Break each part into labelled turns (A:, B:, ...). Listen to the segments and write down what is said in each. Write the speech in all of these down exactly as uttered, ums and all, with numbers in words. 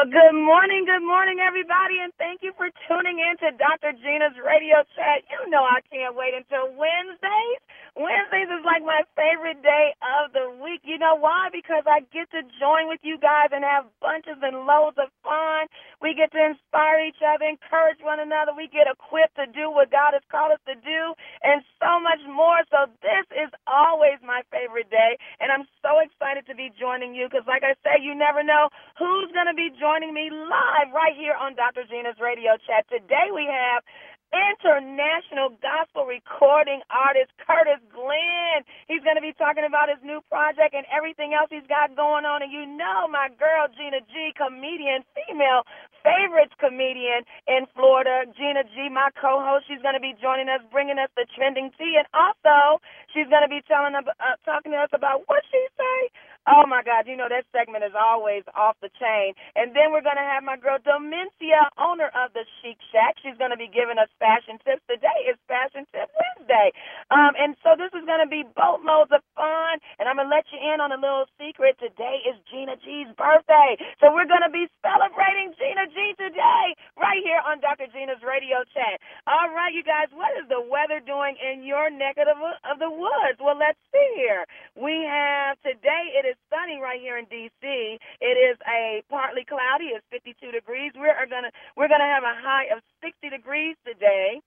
A: Well, good morning, good morning, everybody, and thank you for tuning in to Doctor Gina's radio chat. You know I can't wait until Wednesdays. Wednesdays is like my favorite day of the week. You know why? Because I get to join with you guys and have bunches and loads of fun. We get to inspire each other, encourage one another. We get equipped to do what God has called us to do, and so much more. So this is always my favorite day, and I'm so excited to be joining you because, like I say, you never know who's going to be joining me live right here on Doctor Gina's radio chat. Today we have international gospel recording artist Curtis Glenn. He's going to be talking about his new project and everything else he's got going on. And you know my girl Gina G, comedian, female favorites comedian in Florida. Gina G, my co-host, she's going to be joining us, bringing us the trending tea. And also she's going to be telling uh, talking to us about what she say. Oh, my God, you know that segment is always off the chain. And then we're going to have my girl Demencia, owner of the Chic Shack. She's going to be giving us fashion tips. Today is Fashion Tip Wednesday. Um, and so this is going to be boatloads of fun. And I'm going to let you in on a little secret. Today is Gina G's birthday. So we're going to be celebrating Gina G today right here on Doctor Gina's radio chat. All right, you guys, what is the weather doing in your neck of the, of the woods? Well, let's see here. We have today, it is sunny right here in D C. It is a partly cloudy. It's fifty-two degrees. We're gonna we're gonna have a high of sixty degrees today.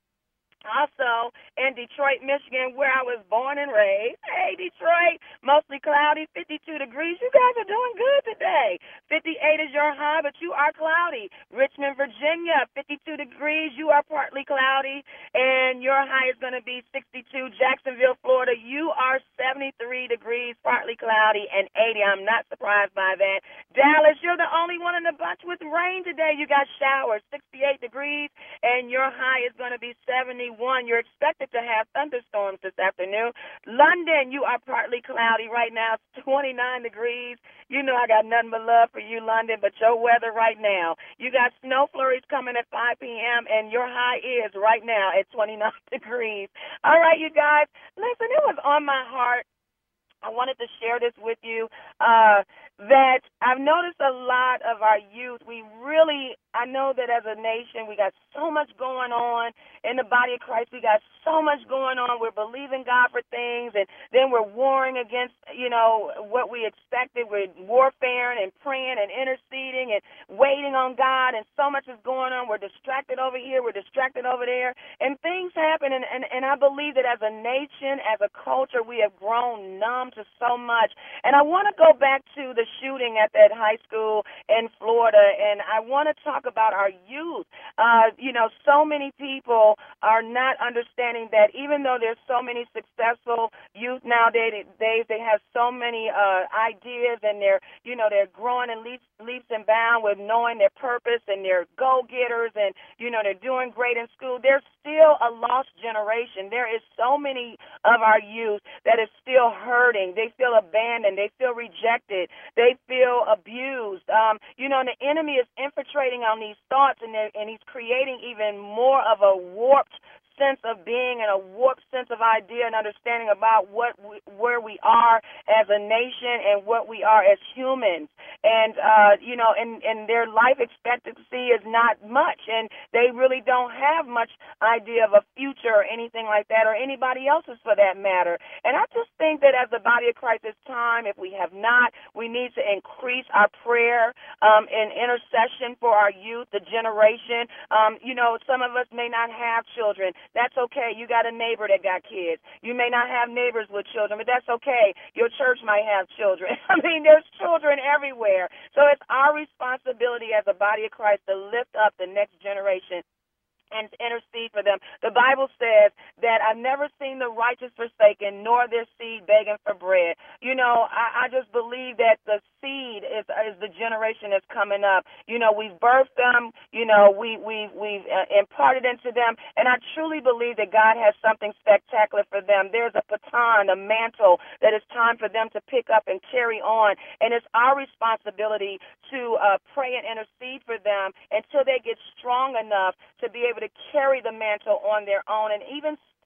A: Also, in Detroit, Michigan, where I was born and raised. Hey, Detroit, mostly cloudy, fifty-two degrees. You guys are doing good today. fifty-eight is your high, but you are cloudy. Richmond, Virginia, fifty-two degrees. You are partly cloudy, and your high is going to be sixty-two. Jacksonville, Florida, you are seventy-three degrees, partly cloudy, and eighty. I'm not surprised by that. Dallas, you're the only one in the bunch with rain today. You got showers, sixty-eight degrees, and your high is going to be seventy. One, you're expected to have thunderstorms this afternoon. London, you are partly cloudy right now. It's twenty-nine degrees. You know I got nothing but love for you, London, but your weather right now. You got snow flurries coming at five p.m., and your high is right now at twenty-nine degrees. All right, you guys, listen, it was on my heart. I wanted to share this with you, uh, that I've noticed a lot of our youth, we really, I know that as a nation, we got so much going on in the body of Christ. We got so much going on. We're believing God for things, and then we're warring against, you know, what we expected. We're warfaring and praying and interceding and waiting on God, and so much is going on. We're distracted over here. We're distracted over there, and things happen, and, and, and I believe that as a nation, as a culture, we have grown numb to so much. And I want to go back to the shooting at that high school in Florida, and I want to talk about our youth. Uh, you know, so many people are not understanding that even though there's so many successful youth nowadays, they have so many uh, ideas, and they're, you know, they're growing in leaps, leaps and bounds with knowing their purpose, and they're go-getters, and, you know, they're doing great in school. There's still a lost generation. There is so many of our youth that is still hurting. They feel abandoned. They feel rejected. They feel abused. Um, you know, and the enemy is infiltrating on these thoughts, and, and he's creating even more of a warped sense of being and a warped sense of idea and understanding about what we, where we are as a nation and what we are as humans. And, uh, you know, and, and their life expectancy is not much, and they really don't have much idea of a future or anything like that, or anybody else's for that matter. And I just think that as the body of Christ, it's time, if we have not, we need to increase our prayer um, and intercession for our youth, the generation. Um, you know, some of us may not have children. That's okay. You got a neighbor that got kids. You may not have neighbors with children, but that's okay. Your church might have children. I mean, there's children everywhere. So it's our responsibility as a body of Christ to lift up the next generation and intercede for them. The Bible says that I've never seen the righteous forsaken, nor their seed begging for bread. You know, I, I just believe that the seed is is the generation that's coming up. You know, we've birthed them. You know, we we we've uh, imparted into them, and I truly believe that God has something spectacular for them. There's a baton, a mantle that it's time for them to pick up and carry on, and it's our responsibility to uh, pray and intercede for them until they get strong enough to be able to carry the mantle on their own, and even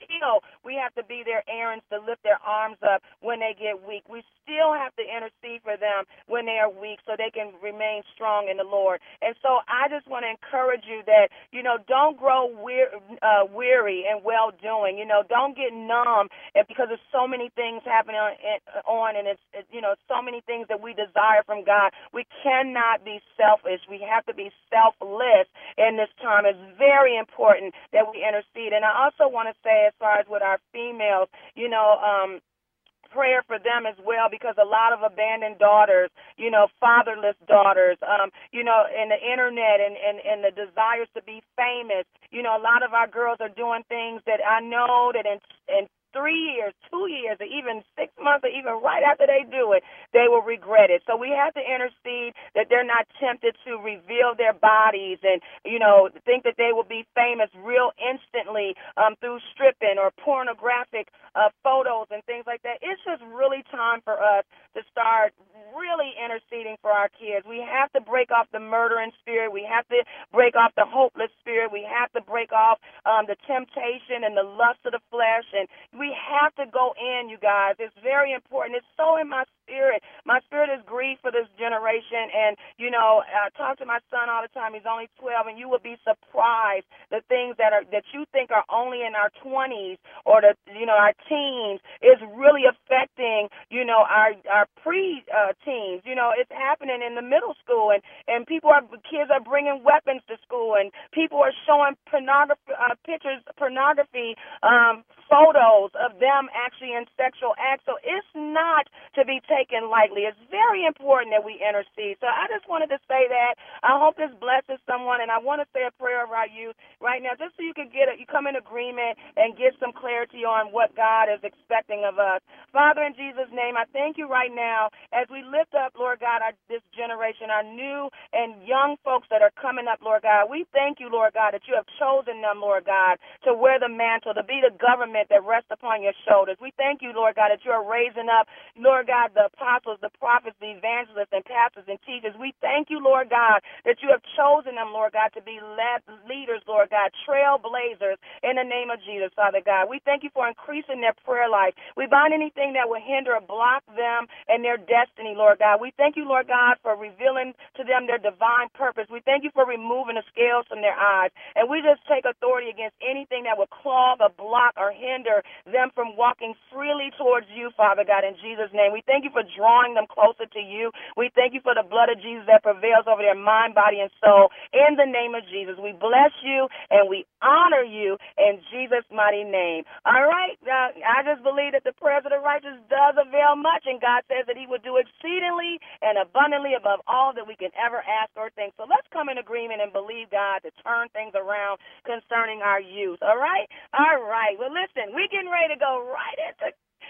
A: still, we have to be their Aarons to lift their arms up when they get weak. We still have to intercede for them when they are weak so they can remain strong in the Lord. And so I just want to encourage you that, you know, don't grow weir- uh, weary and well-doing. You know, don't get numb because there's so many things happening on, on and it's, it, you know, so many things that we desire from God. We cannot be selfish. We have to be selfless in this time. It's very important that we intercede. And I also want to say, as far as with our females, you know, um, prayer for them as well, because a lot of abandoned daughters, you know, fatherless daughters, um, you know, and the internet and, and, and the desires to be famous, you know, a lot of our girls are doing things that I know that in, in three years, two years, or even six months, or even right after they do it, they will regret it. So we have to intercede that they're not tempted to reveal their bodies and, you know, think that they will be famous real instantly um, through stripping or pornographic uh, photos and things like that. It's just really time for us to start really interceding for our kids. We have to break off the murdering spirit. We have to break off the hopeless spirit. We have to break off um, the temptation and the lust of the flesh. And we have to go in, you guys. It's very important. It's so in my spirit. My spirit is grieved for this generation. And, you know, I talk to my son all the time. He's only twelve, and you will be surprised the things that are that you think are only in our twenties or the, you know, our teens is really affecting, you know, our our pre uh, teens. You know, it's happening in the middle school, and and people are kids are bringing weapons to school, and people are showing pornography uh, pictures, pornography um, photos of them actually in sexual acts. So it's not to be taken lightly. It's very important that we intercede. So I just wanted to say that. I hope this blesses someone, and I want to say a prayer about you right now, just so you can get it. You come in agreement and get some clarity on what God is expecting of us. Father, in Jesus' name, I thank you right now as we lift up, Lord God, our, this generation, our new and young folks that are coming up, Lord God. We thank you, Lord God, that you have chosen them, Lord God, to wear the mantle, to be the government that rests upon your shoulders. We thank you, Lord God, that you are raising up, Lord God, the apostles, the prophets, the evangelists, and pastors and teachers. We thank you, Lord God, that you have chosen them, Lord God, to be led leaders, Lord God, trailblazers in the name of Jesus, Father God. We thank you for increasing their prayer life. We bind anything that will hinder or block them and their destiny, Lord God. We thank you, Lord God, for revealing to them their divine purpose. We thank you for removing the scales from their eyes. And we just take authority against anything that will clog or block or hinder them from walking freely towards you, Father God, in Jesus' name. We thank you for drawing them closer to you. We thank you for the blood of Jesus that prevails over their mind, body, and soul. In the name of Jesus, we bless you and we honor you in Jesus' mighty name. All right, uh, I just believe that the prayers of the righteous does avail much, and God says that he will do exceedingly and abundantly above all that we can ever ask or think. So let's come in agreement and believe God to turn things around concerning our youth. All right? All right. Well, listen, we're getting ready to go right into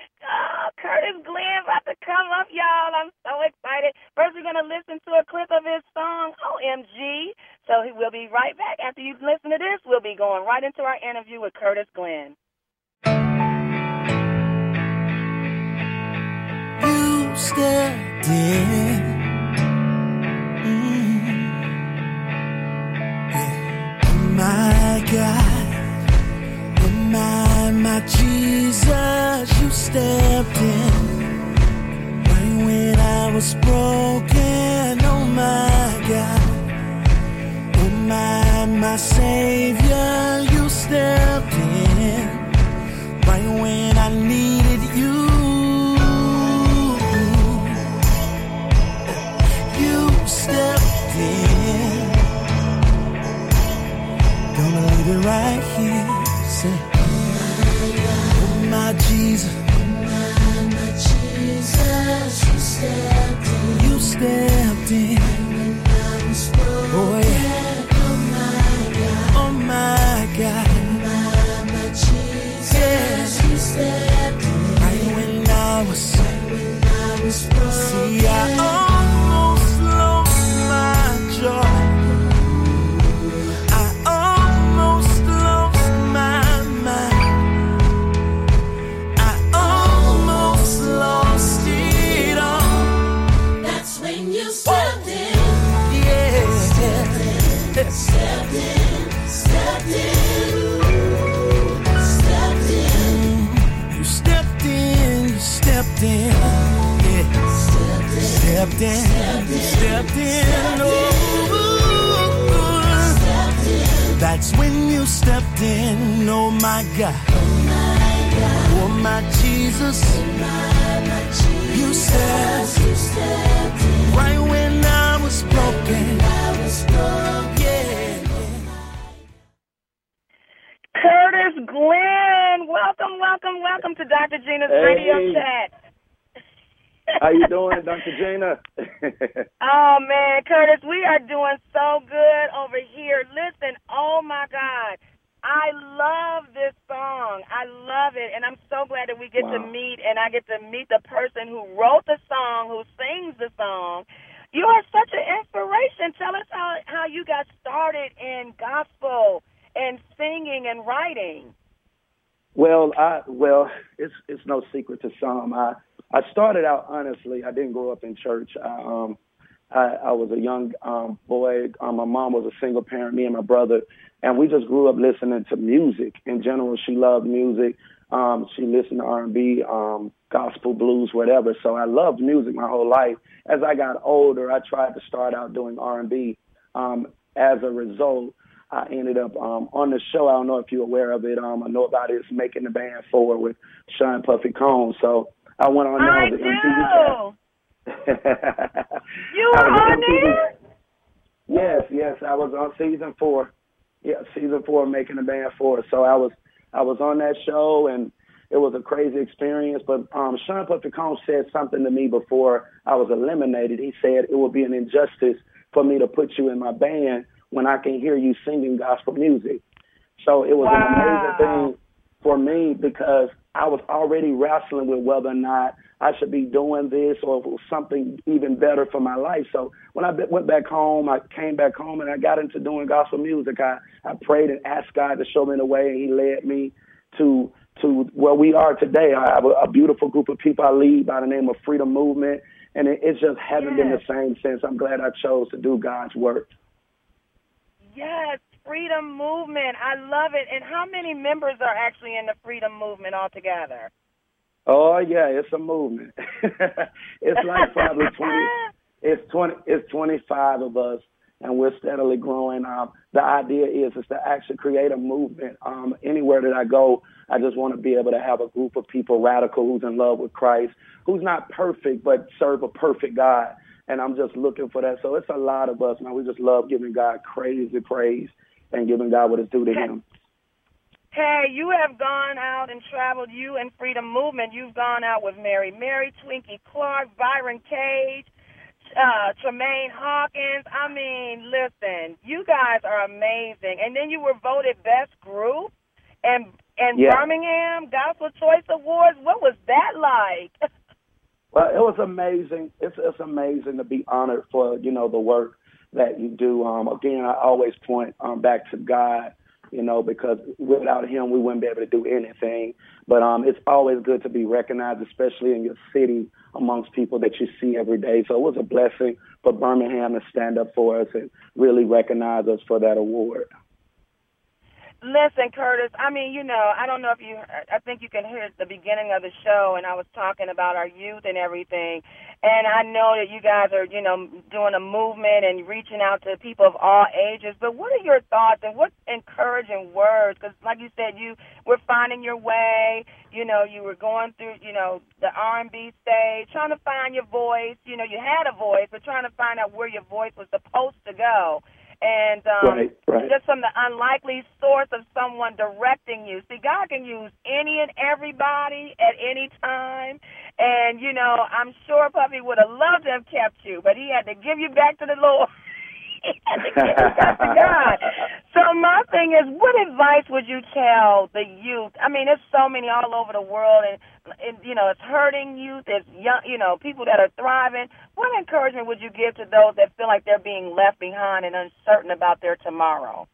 A: oh, Curtis Glenn about to come up, y'all. I'm so excited. First, we're going to listen to a clip of his song, O M G. So he will be right back. After you listen to this, we'll be going right into our interview with Curtis Glenn.
B: You stepped in. Mm. Yeah. Oh my God. Oh my, my Jesus, you stepped in. Right when I was broken. Oh my God. Oh my, my Savior, you stepped in. Right when I needed you. Stepped in. Gonna leave it right here. Say, oh my Jesus, oh my Jesus, you stepped in. You stepped in. When I was broken, oh yeah. Oh my God, oh my God, oh my, my Jesus, yeah. You stepped in. Right when I was, right when I was broken. See, I oh. I almost lost my mind. I almost lost it all. That's when you stepped in. Yeah. stepped in, stepped in, oh, that's when you stepped in, oh my God, oh my Jesus, you stepped, right when I was broken, yeah.
A: Curtis Glenn, welcome, welcome, welcome to Doctor Gina's
C: hey.
A: Radio Chat.
C: How you doing, Doctor Gina?
A: Oh, man, Curtis, we are doing so good over here. Listen, oh, my God, I love this song. I love it, and I'm so glad that we get
C: wow.
A: to meet, and I get to meet the person who wrote the song, who sings the song. You are such an inspiration. Tell us how, how you got started in gospel and singing and writing.
C: Well, I well, it's it's no secret to some. I I started out honestly. I didn't grow up in church. I, um, I, I was a young um, boy. Um, my mom was a single parent. Me and my brother, and we just grew up listening to music. In general, she loved music. Um, she listened to R and B, um, gospel, blues, whatever. So I loved music my whole life. As I got older, I tried to start out doing R and B. Um, as a result, I ended up um, on the show. I don't know if you're aware of it. Um, I know about it. It's Making the Band Forward with Sean Puffy Combs. So I went on there.
A: I
C: on
A: do.
C: M T V.
A: You were on there?
C: Yes, yes. I was on season four. Yeah, season four of Making the Band Forward. So I was I was on that show, and it was a crazy experience. But um, Sean Puffy Combs said something to me before I was eliminated. He said it would be an injustice for me to put you in my band when I can hear you singing gospel music. So it was
A: wow.
C: an amazing thing for me because I was already wrestling with whether or not I should be doing this or if it was something even better for my life. So when I went back home, I came back home and I got into doing gospel music. I, I prayed and asked God to show me the way, and he led me to to where we are today. I have a, a beautiful group of people I lead by the name of Freedom Movement, and it, it just hasn't
A: yes.
C: been the same since. I'm glad I chose to do God's work.
A: Yes, Freedom Movement. I love it. And how many members are actually in the Freedom Movement altogether?
C: Oh yeah, it's a movement. It's like probably twenty. It's twenty. It's twenty-five of us, and we're steadily growing. Um, the idea is is to actually create a movement. Um, anywhere that I go, I just want to be able to have a group of people, radical, who's in love with Christ, who's not perfect but serve a perfect God. And I'm just looking for that. So it's a lot of us, man. We just love giving God crazy praise and giving God what is due to him.
A: Hey, you have gone out and traveled, you and Freedom Movement. You've gone out with Mary Mary, Twinkie Clark, Byron Cage, uh, Tremaine Hawkins. I mean, listen, you guys are amazing. And then you were voted best group in, in
C: yeah.
A: Birmingham Gospel Choice Awards. What was that like?
C: Well, it was amazing. It's it's amazing to be honored for, you know, the work that you do. Um, again, I always point um, back to God, you know, because without him, we wouldn't be able to do anything. But um, it's always good to be recognized, especially in your city, amongst people that you see every day. So it was a blessing for Birmingham to stand up for us and really recognize us for that award.
A: Listen, Curtis, I mean, you know, I don't know if you, I think you can hear the beginning of the show, and I was talking about our youth and everything, and I know that you guys are, you know, doing a movement and reaching out to people of all ages, but what are your thoughts and what encouraging words? Because like you said, you were finding your way, you know, you were going through, you know, the R and B stage, trying to find your voice. You know, you had a voice, but trying to find out where your voice was supposed to go. And um,
C: right, right.
A: just from the unlikely source of someone directing you. See, God can use any and everybody at any time. And, you know, I'm sure Puffy would have loved to have kept you, but he had to give you back to the Lord. He had to give you back to God. So my thing is, what advice would you tell the youth? I mean, there's so many all over the world, and, and you know, it's hurting youth. It's young, you know, people that are thriving. What encouragement would you give to those that feel like they're being left behind and uncertain about their tomorrow?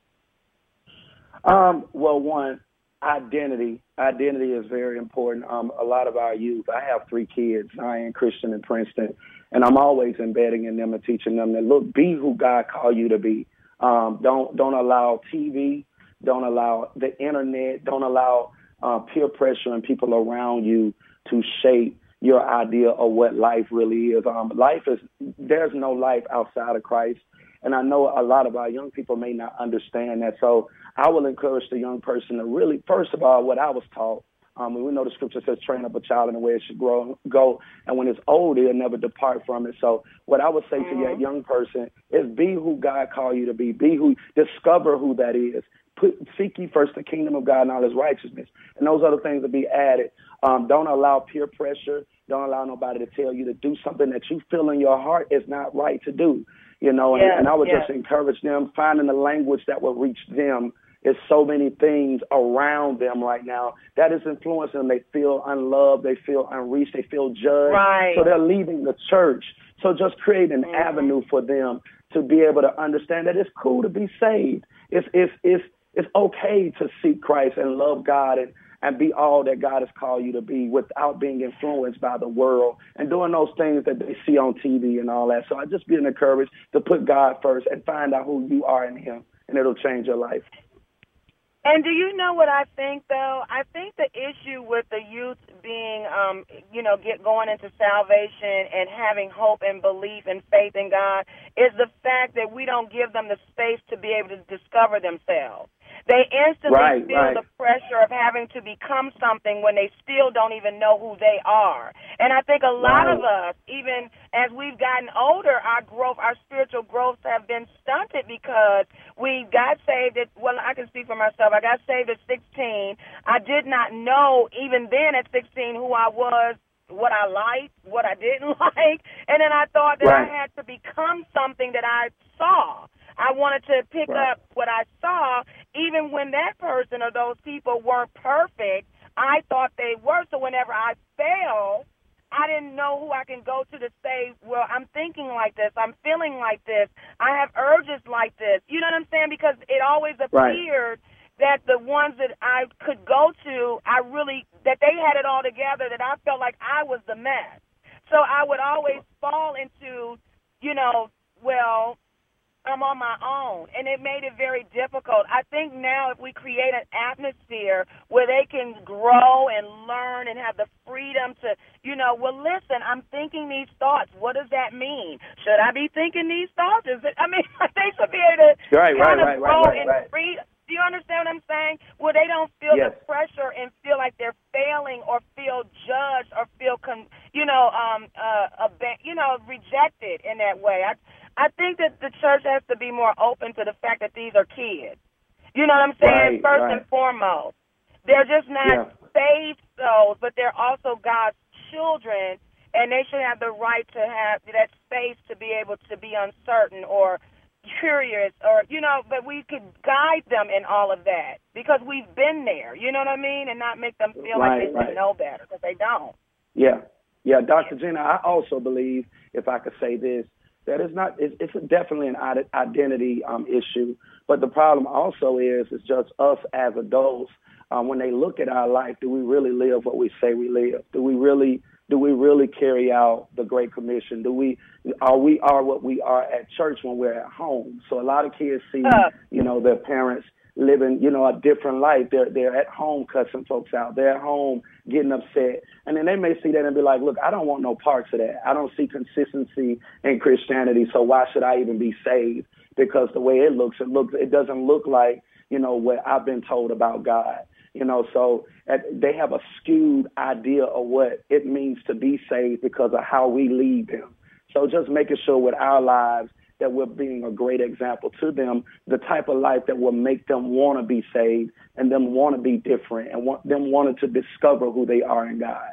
C: Um, well, one, identity. Identity is very important. Um, a lot of our youth, I have three kids, Zion, Christian, and Princeton, and I'm always embedding in them and teaching them that, look, be who God called you to be. Um, don't don't allow T V, don't allow the internet, don't allow uh, peer pressure and people around you to shape your idea of what life really is. Um, life is, there's no life outside of Christ. And I know a lot of our young people may not understand that. So I will encourage the young person to really, first of all, what I was taught. Um, we know the scripture says, train up a child in the way it should grow, go. And when it's old, it'll never depart from it. So what I would say mm-hmm. to that young person is be who God called you to be. Be who, discover who that is. Put, seek ye first the kingdom of God and all his righteousness. And those other things will be added. Um, don't allow peer pressure. Don't allow nobody to tell you to do something that you feel in your heart is not right to do. You know, and, yeah, and I would yeah. just encourage them, finding the language that will reach them. There's so many things around them right now that is influencing them. They feel unloved. They feel unreached. They feel judged.
A: Right.
C: So they're leaving the church. So just create an
A: mm-hmm.
C: avenue for them to be able to understand that it's cool to be saved. It's it's it's it's okay to seek Christ and love God and, and be all that God has called you to be without being influenced by the world and doing those things that they see on T V and all that. So I just be encouraged to put God first and find out who you are in him, and it'll change your life.
A: And do you know what I think, though? I think the issue with the youth being, um, you know, get going into salvation and having hope and belief and faith in God is the fact that we don't give them the space to be able to discover themselves. They instantly
C: right,
A: feel
C: right.
A: the pressure of having to become something when they still don't even know who they are. And I think a lot
C: right.
A: of us, even as we've gotten older, our growth, our spiritual growth have been stunted because we got saved at, well, I can speak for myself. I got saved at sixteen. I did not know even then at sixteen who I was, what I liked, what I didn't like. And then I thought that
C: right.
A: I had to become something that I saw. I wanted to pick
C: right.
A: up what I saw, even when that person or those people weren't perfect. I thought they were. So whenever I failed, I didn't know who I can go to to say, well, I'm thinking like this, I'm feeling like this, I have urges like this. You know what I'm saying? Because it always appeared right. that the ones that I could go to, I really, that they had it all together, that I felt like I was the mess. So I would always fall into, you know, well, I'm on my own, and it made it very difficult. I think now if we create an atmosphere where they can grow and learn and have the freedom to, you know, well, listen, I'm thinking these thoughts. What does that mean? Should I be thinking these thoughts? Is it? I mean, they should be able to
C: right,
A: kind
C: right,
A: of
C: right,
A: grow
C: right, right,
A: and
C: right.
A: free. Do you understand what I'm saying? Where they don't feel
C: yes.
A: the pressure and feel like they're failing or feel judged or feel, con, you know, um, uh, ab- you know, rejected in that way. I, I think that the church has to be more open to the fact that these are kids. You know what I'm saying?
C: Right,
A: First
C: right.
A: and foremost. They're just not
C: yeah.
A: saved souls, but they're also God's children, and they should have the right to have that space to be able to be uncertain or curious or, you know, but we could guide them in all of that because we've been there, you know what I mean, and not make them feel
C: right,
A: like they
C: right.
A: should know better because they don't.
C: Yeah. Yeah, Doctor Gina, I also believe, if I could say this, that it's not, it's, it's definitely an identity um, issue. But the problem also is, it's just us as adults. Um, when they look at our life, do we really live what we say we live? Do we really, do we really carry out the Great Commission? Do we, are we are what we are at church when we're at home? So a lot of kids see, uh, you know, their parents living, you know, a different life. They're they're at home cussing folks out. They're at home getting upset. And then they may see that and be like, look, I don't want no parts of that. I don't see consistency in Christianity, so why should I even be saved? Because the way it looks, it looks, it doesn't look like, you know, what I've been told about God. You know, so at, they have a skewed idea of what it means to be saved because of how we lead them. So just making sure with our lives that we're being a great example to them, the type of life that will make them want to be saved and them want to be different and want them wanting to discover who they are in God.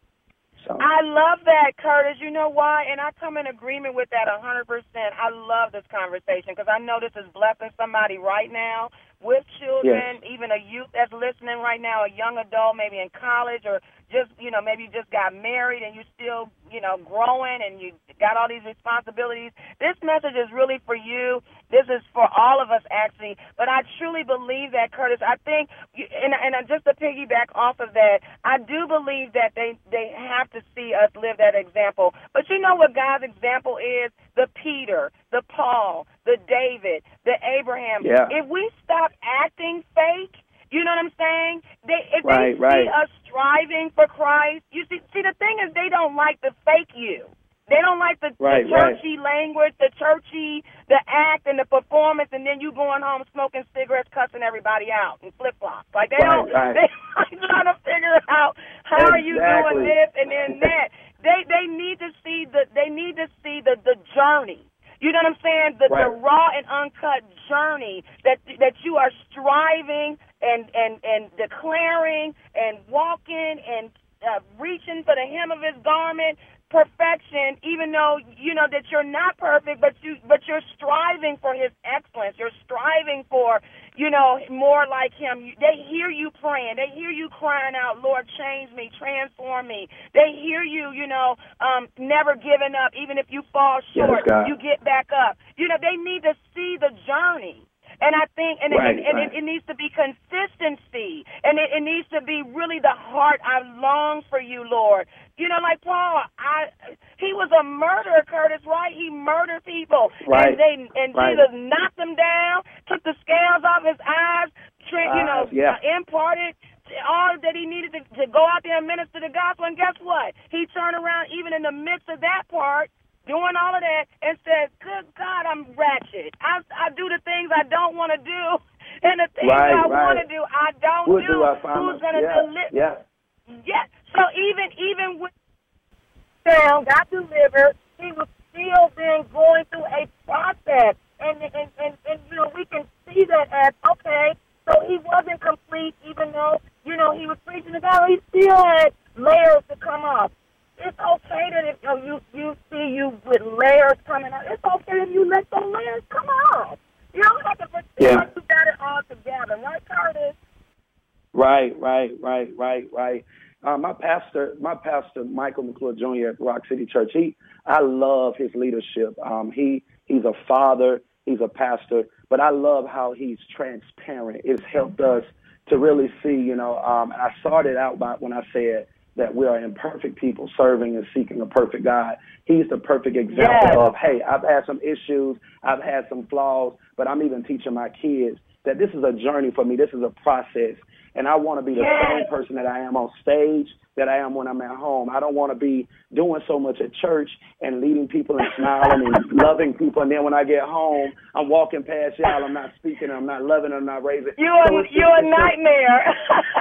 C: So.
A: I love that, Curtis. You know why? And I come in agreement with that one hundred percent. I love this conversation because I know this is blessing somebody right now with children, yes. even a youth that's listening right now, a young adult maybe in college or just, you know, maybe you just got married and you still, you know, growing and you got all these responsibilities. This message is really for you. This is for all of us, actually. But I truly believe that, Curtis. I think, and, and just to piggyback off of that, I do believe that they, they have to see us live that example. But you know what God's example is? The Peter, the Paul, the David, the Abraham.
C: Yeah.
A: If we stop acting fake, you know what I'm saying? They, if
C: right,
A: they
C: right.
A: see us striving for Christ, you see, see, the thing is, they don't like the fake you. They don't like the,
C: right,
A: the churchy
C: right.
A: language, the churchy, the act and the performance, and then you going home smoking cigarettes, cussing everybody out in flip flops. Like they
C: right,
A: don't,
C: right.
A: they are trying to figure out how
C: exactly.
A: are you doing this and then that. They they need to see the they need to see the the journey. You know what I'm saying? The,
C: right.
A: the raw and uncut journey that that you are striving and and and declaring and walking and uh, reaching for the hem of his garment. Perfection, even though you know that you're not perfect, but you but you're striving for his excellence. You're striving for, you know, more like him. You, they hear you praying. They hear you crying out, Lord, change me, transform me. They hear you, you know, um, never giving up. Even if you fall short,
C: yes,
A: you get back up. You know, they need to see the journey. And I think, and,
C: right,
A: and, and
C: right.
A: it, it needs to be consistency, and it, it needs to be really the heart. I long for you, Lord. You know, like Paul, I he was a murderer, Curtis, right? He murdered people,
C: right.
A: and they and
C: right.
A: Jesus knocked him down, took the scales off his eyes, you know,
C: uh, yeah.
A: uh, imparted all that he needed to, to go out there and minister the gospel. And guess what? He turned around, even in the midst of that part, doing all of that, and said, good God, I'm ratchet. I, I do the things I don't want to do, and the things
C: right,
A: I
C: right.
A: want to do, I don't
C: we'll
A: do.
C: do our
A: Who's going to
C: yeah,
A: deliver?
C: Yeah.
A: Yeah. So even, even when down, got delivered, he was still then going through a process. And, and, and, and, you know, we can see that as, okay, so he wasn't complete, even though, you know, he was preaching the gospel. He still had layers to come off. It's okay that if you, know, you you see you with layers coming out, it's okay if you let those layers come out. You don't have to pretend
C: yeah.
A: like you got it all together, right, Curtis?
C: Right, right, right, right, right. Uh, my pastor, my pastor, Michael McClure Junior at Rock City Church, he, I love his leadership. Um, he, he's a father, he's a pastor, but I love how he's transparent. It's helped us to really see, you know, um, I started out by when I said that we are imperfect people serving and seeking a perfect God. He's the perfect example
A: yes.
C: of, hey, I've had some issues, I've had some flaws, but I'm even teaching my kids that this is a journey for me. This is a process. And I want to be the
A: yes.
C: same person that I am on stage, that I am when I'm at home. I don't want to be doing so much at church and leading people and smiling and loving people. And then when I get home, I'm walking past y'all. I'm not speaking. I'm not loving. I'm not raising.
A: You are,
C: so it's,
A: you're
C: it's,
A: a nightmare.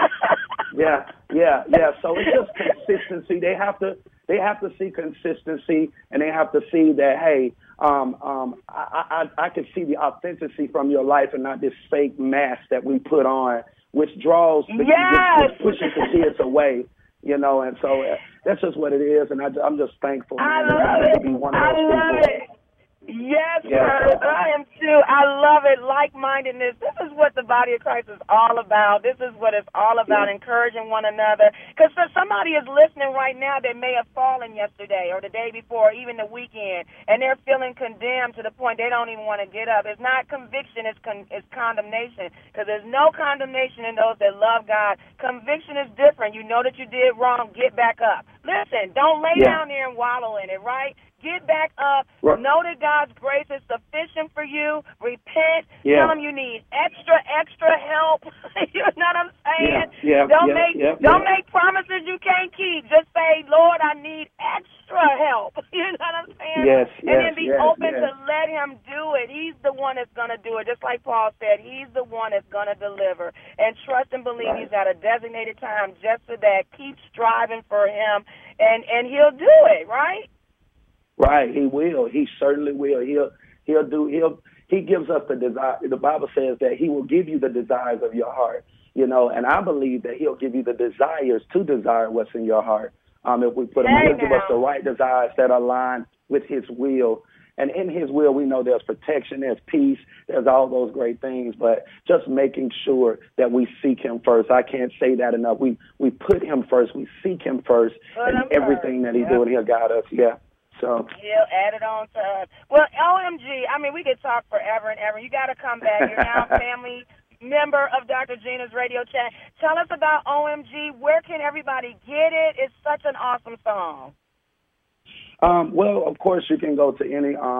C: yeah, yeah, yeah. So it's just consistency. They have to they have to see consistency, and they have to see that, hey, um, um, I, I, I can see the authenticity from your life and not this fake mask that we put on, which draws, the,
A: yes.
C: which, which pushes the kids away, you know, and so uh, that's just what it is, and I, I'm just thankful, man,
A: I
C: that I
A: love
C: get
A: it.
C: to be one of
A: I
C: those
A: love
C: people.
A: it. Yes,
C: Yeah.
A: Curtis, I am too. I love it. Like-mindedness. This is what the body of Christ is all about. This is what it's all about,
C: yeah.
A: encouraging one another. Because somebody is listening right now that may have fallen yesterday or the day before, or even the weekend, and they're feeling condemned to the point they don't even want to get up. It's not conviction, it's, con- it's condemnation, because there's no condemnation in those that love God. Conviction is different. You know that you did wrong. Get back up. Listen, don't lay
C: yeah.
A: down there and wallow in it, right? Get back up.
C: Right.
A: Know that God's grace is sufficient for you. Repent.
C: Yeah.
A: Tell him you need extra, extra help. You know what I'm saying?
C: Yeah. Yeah.
A: Don't
C: yeah.
A: make
C: yeah.
A: don't
C: yeah.
A: make promises you can't keep. Just say, Lord, I need extra help. You know what I'm saying?
C: Yes.
A: And
C: yes,
A: then be
C: yes,
A: open
C: yes.
A: to let him do it. He's the one that's going to do it. Just like Paul said, he's the one that's going to deliver. And trust and believe
C: right.
A: he's got a designated time just for that. Keep striving for him, and, and he'll do it, right?
C: Right, he will. He certainly will. He'll he'll do he'll he gives us the desire. The Bible says that he will give you the desires of your heart. You know, and I believe that he'll give you the desires to desire what's in your heart. Um, if we put him,
A: hey
C: he'll give us the right desires that align with his will. And in his will, we know there's protection, there's peace, there's all those great things. But just making sure that we seek him first. I can't say that enough. We we put him first. We seek him first
A: Put
C: in
A: him
C: everything
A: first.
C: that he's
A: Yep.
C: doing. He'll guide us. Yeah. So
A: he'll add it on to us. Well, O M G, I mean, we could talk forever and ever. You got to come back. You're now a family member of Doctor Gina's Radio Chat. Tell us about O M G. Where can everybody get it? It's such an awesome song.
C: Um, well, of course, you can go to any um,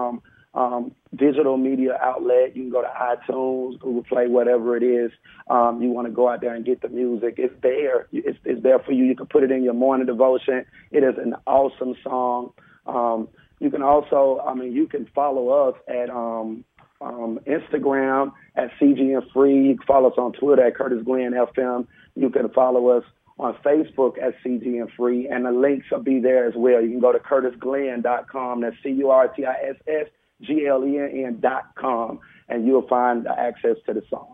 C: um, digital media outlet. You can go to iTunes, Google Play, whatever it is. Um, you want to go out there and get the music. It's there. It's, it's there for you. You can put it in your morning devotion. It is an awesome song. Um, you can also, I mean, you can follow us at um, um, Instagram at C G N Free. You can follow us on Twitter at Curtis Glenn F M. You can follow us on Facebook at C G N Free, and the links will be there as well. You can go to curtis glenn dot com. That's C U R T I S S G L E N N dot com, and you'll find access to the song.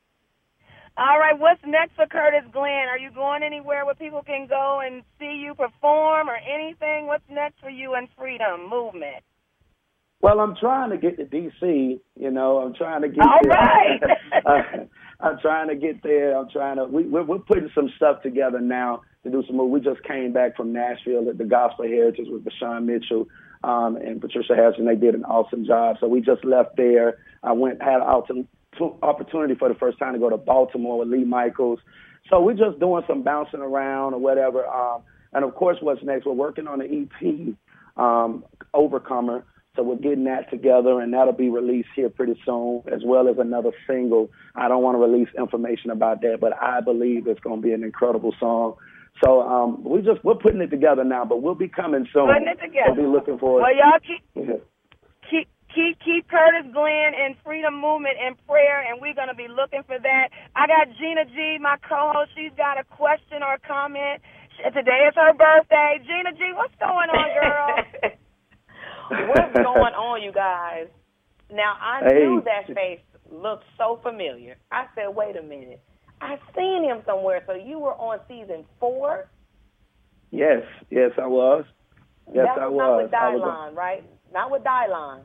A: All right, what's next for Curtis Glenn? Are you going anywhere where people can go and see you perform or anything? What's next for you and Freedom Movement?
C: Well, I'm trying to get to D C, you know. I'm trying to get
A: All
C: there.
A: right.
C: uh, I'm trying to get there. I'm trying to, we, we're, we're putting some stuff together now to do some more. We just came back from Nashville at the Gospel Heritage with Bashan Mitchell um, and Patricia Harrison. They did an awesome job. So we just left there. I went, had an opportunity for the first time to go to Baltimore with Lee Michaels. So we're just doing some bouncing around or whatever. Um, and, of course, what's next? We're working on the E P, um, Overcomer. So we're getting that together, and that'll be released here pretty soon, as well as another single. I don't want to release information about that, but I believe it's going to be an incredible song. So um, we just we're putting it together now, but we'll be coming soon.
A: Putting it together.
C: We'll be looking for it.
A: Well, y'all keep
C: yeah.
A: keep keep keep Curtis Glenn and Freedom Movement in prayer, and we're going to be looking for that. I got Gina G, my co-host. She's got a question or a comment. Today is her birthday. Gina G, what's going on, girl?
D: What's going on, you guys? Now, I
C: hey.
D: knew that face looked so familiar. I said, wait a minute. I've seen him somewhere. So you were on season four?
C: Yes. Yes, I was. Yes,
D: that
C: I
D: was.
C: was.
D: Not with Dylon, right? Not with Dylon.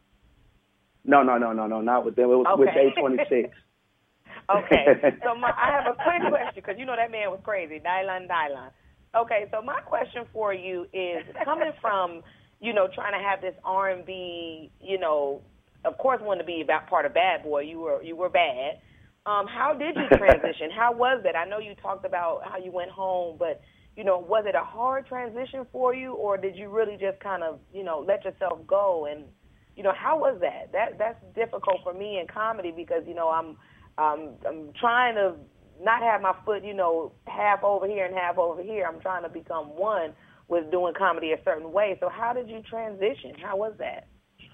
C: No, no, no, no, no, not with them. It was
D: okay.
C: with Day twenty-six.
D: Okay. So my, I have a quick question, because you know that man was crazy. Dylon, Dylon. Okay, so my question for you is, coming from, you know, trying to have this R and B, you know, of course, wanting to be about part of Bad Boy. You were you were bad. Um, how did you transition? How was it? I know you talked about how you went home, but, you know, was it a hard transition for you, or did you really just kind of, you know, let yourself go? And, you know, how was that? That that's difficult for me in comedy, because, you know, I'm um, I'm trying to not have my foot, you know, half over here and half over here. I'm trying to become one with doing comedy a certain way. So how did you transition? How was that?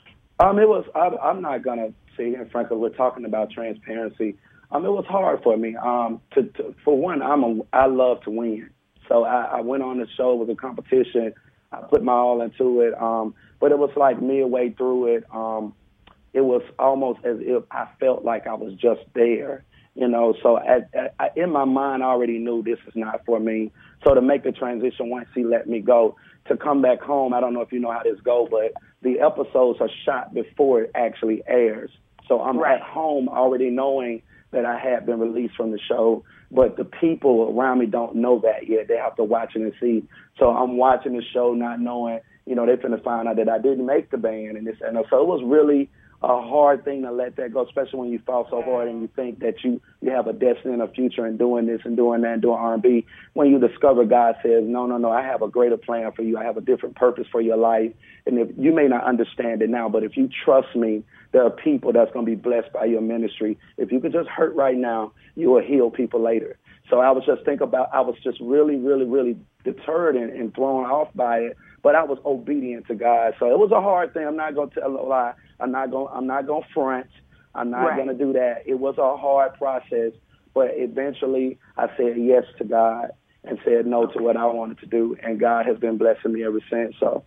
C: Um, it was, I, I'm not going to say, and frankly, we're talking about transparency. Um, it was hard for me. Um, to, to for one, I'm a, I love to win. So I, I went on the show with a competition. I put my all into it. Um, but it was like midway through it, um, it was almost as if I felt like I was just there. You know, so at, at, in my mind, I already knew this is not for me. So to make the transition once he let me go, to come back home, I don't know if you know how this goes, but the episodes are shot before it actually airs. So I'm
D: right.
C: at home already knowing that I had been released from the show, but the people around me don't know that yet. They have to watch it and see. So I'm watching the show not knowing, you know, they're going to find out that I didn't make the band and this and that. So it was really a hard thing to let that go, especially when you fall so hard and you think that you, you have a destiny and a future in doing this and doing that and doing R and B. When you discover God says, no, no, no, I have a greater plan for you. I have a different purpose for your life. And if you may not understand it now, but if you trust me, there are people that's going to be blessed by your ministry. If you could just hurt right now, you will heal people later. So I was just thinking about, I was just really, really, really deterred and, and thrown off by it, but I was obedient to God. So it was a hard thing. I'm not going to tell a lie. I'm not going. I'm not going to front. I'm not
D: right.
C: going to do that. It was a hard process, but eventually I said yes to God and said no to what I wanted to do, and God has been blessing me ever since. So,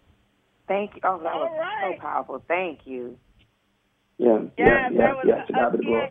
D: thank you. Oh, that was
A: right.
D: so powerful. Thank you.
C: Yeah,
A: yeah,
C: yeah, yeah.
A: Was,
C: yeah to God be the
A: again,
C: glory.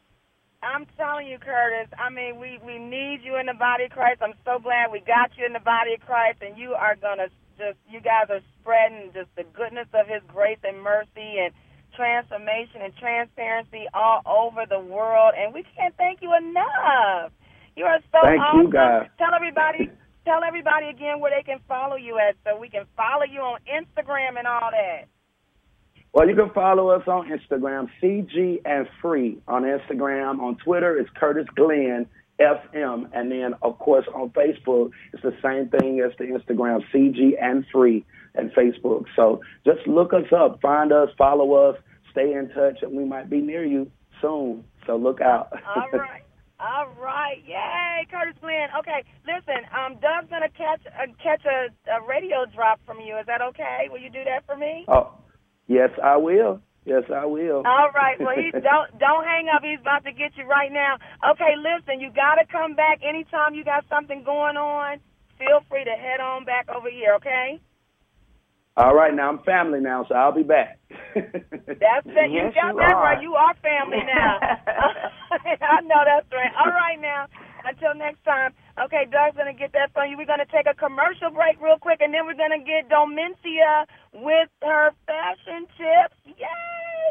A: I'm telling you, Curtis, I mean, we, we need you in the body of Christ. I'm so glad we got you in the body of Christ, and you are going to just, you guys are spreading just the goodness of his grace and mercy and transformation and transparency all over the world, and we can't thank you enough. You are so
C: thank
A: awesome.
C: You, guys.
A: Tell everybody, tell everybody again where they can follow you at, so we can follow you on Instagram and all that.
C: Well, you can follow us on Instagram, C G and Free on Instagram. On Twitter, it's Curtis Glenn F M. And then, of course, on Facebook, it's the same thing as the Instagram, C G and Free. and Facebook. So just look us up, find us, follow us, stay in touch, and we might be near you soon. So look out.
A: All right. All right. Yay, Curtis Glenn. Okay, listen, um, Doug's going to catch, uh, catch a, a radio drop from you. Is that okay? Will you do that for me?
C: Oh, yes, I will. Yes, I will.
A: All right. Well, he, don't don't hang up. He's about to get you right now. Okay, listen, you got to come back anytime you got something going on. Feel free to head on back over here, okay?
C: All right, now I'm family now, so I'll be back.
A: That's it. You
D: Yes,
A: got
D: you
A: that
D: are.
A: right. You are family now. I know that's right. All right, now. Until next time. Okay, Doug's going to get that from you. We're going to take a commercial break real quick, and then we're going to get Domencia with her fashion tips. Yay!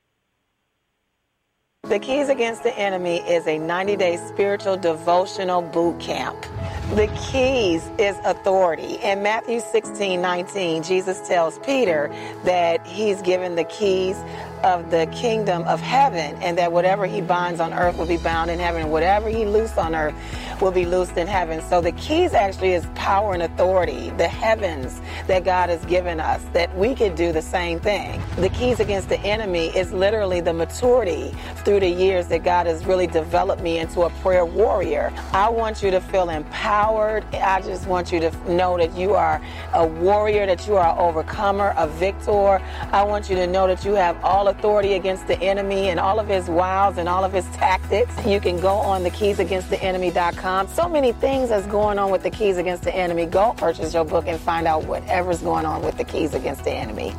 E: The Keys Against the Enemy is a ninety-day spiritual devotional boot camp. The keys is authority. In Matthew sixteen nineteen, Jesus tells Peter that he's given the keys of the kingdom of heaven, and that whatever he binds on earth will be bound in heaven, and whatever he loosed on earth will be loosed in heaven. So the keys actually is power and authority, the heavens that God has given us, that we could do the same thing. The keys against the enemy is literally the maturity through the years that God has really developed me into a prayer warrior. I want you to feel empowered. I just want you to know that you are a warrior, that you are an overcomer, a victor. I want you to know that you have all authority against the enemy and all of his wiles and all of his tactics. You can go on the keys against the enemy dot com. So many things that's going on with the Keys Against the Enemy. Go purchase your book and find out whatever's going on with the Keys Against the Enemy.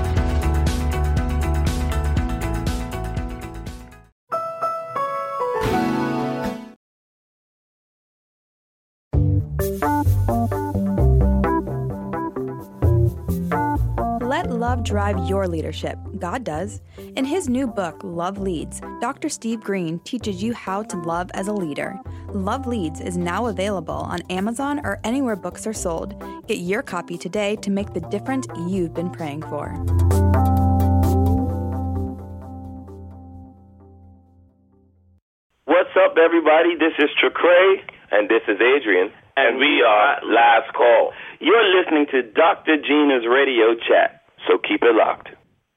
F: Let love drive your leadership. God does. In his new book, Love Leads, Doctor Steve Green teaches you how to love as a leader. Love Leads is now available on Amazon or anywhere books are sold. Get your copy today to make the difference you've been praying for.
G: What's up, everybody? This is Tracray, and this is Adrian, and we are Last Call. You're listening to Doctor Gina's radio chat, so keep it locked.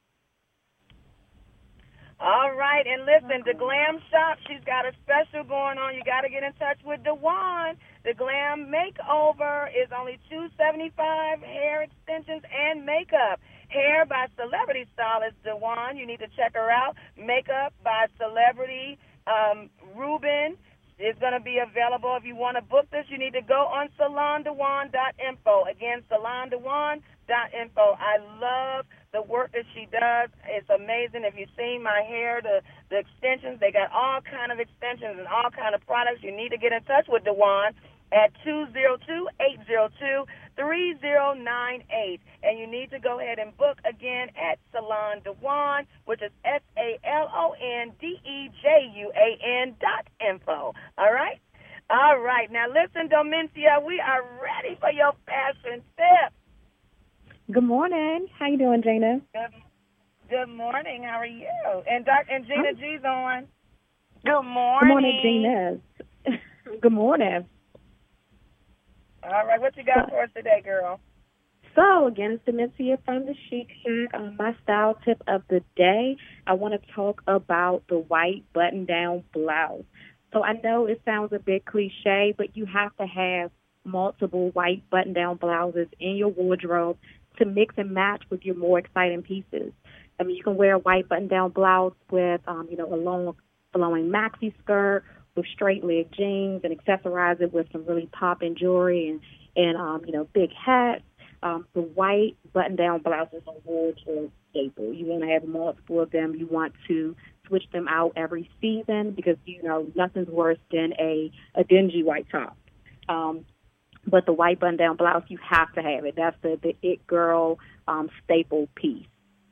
A: All right, and listen, the Glam Shop, she's got a special going on. You got to get in touch with DeJuan. The Glam Makeover is only two dollars and seventy-five cents, hair extensions and makeup. Hair by celebrity stylist DeJuan. You need to check her out. Makeup by celebrity um, Ruben is going to be available. If you want to book this, you need to go on salon dewan dot info. Again, salon dewan dot info. I love the work that she does. It's amazing. If you've seen my hair, the, the extensions, they got all kind of extensions and all kind of products. You need to get in touch with DeJuan at two oh two, eight oh two, three oh nine eight. And you need to go ahead and book again at Salon DeJuan, which is S A L O N D E J U A N dot info. All right? All right. Now, listen, Domencia, we are ready for your fashion tip.
H: Good morning. How you doing, Gina?
A: Good, good morning. How are you? And Doc and Gina
H: I'm,
A: G's on.
D: Good morning.
H: Good morning, Gina. Good morning.
A: All right. What you got for us today, girl?
H: So, again, it's Domencia from the Chic Shack. Um, my style tip of the day, I want to talk about the white button-down blouse. So I know it sounds a bit cliche, but you have to have multiple white button-down blouses in your wardrobe to mix and match with your more exciting pieces. I mean, you can wear a white button-down blouse with, um, you know, a long flowing maxi skirt with straight leg jeans and accessorize it with some really popping jewelry and, and um, you know, big hats. Um, the white button-down blouses are wardrobe staple. You want to have multiple of them. You want to switch them out every season because, you know, nothing's worse than a, a dingy white top. Um, But the white button-down blouse, you have to have it. That's the, the it girl um, staple piece.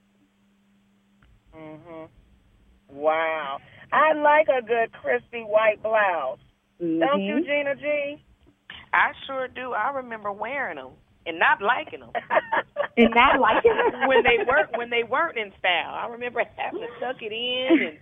A: Mm-hmm. Wow. I like a good crispy white blouse.
H: Mm-hmm.
A: Don't you, Gina G?
D: I sure do. I remember wearing them and not liking them.
H: And not liking them?
D: when they weren't when they weren't in style. I remember having to tuck it in and,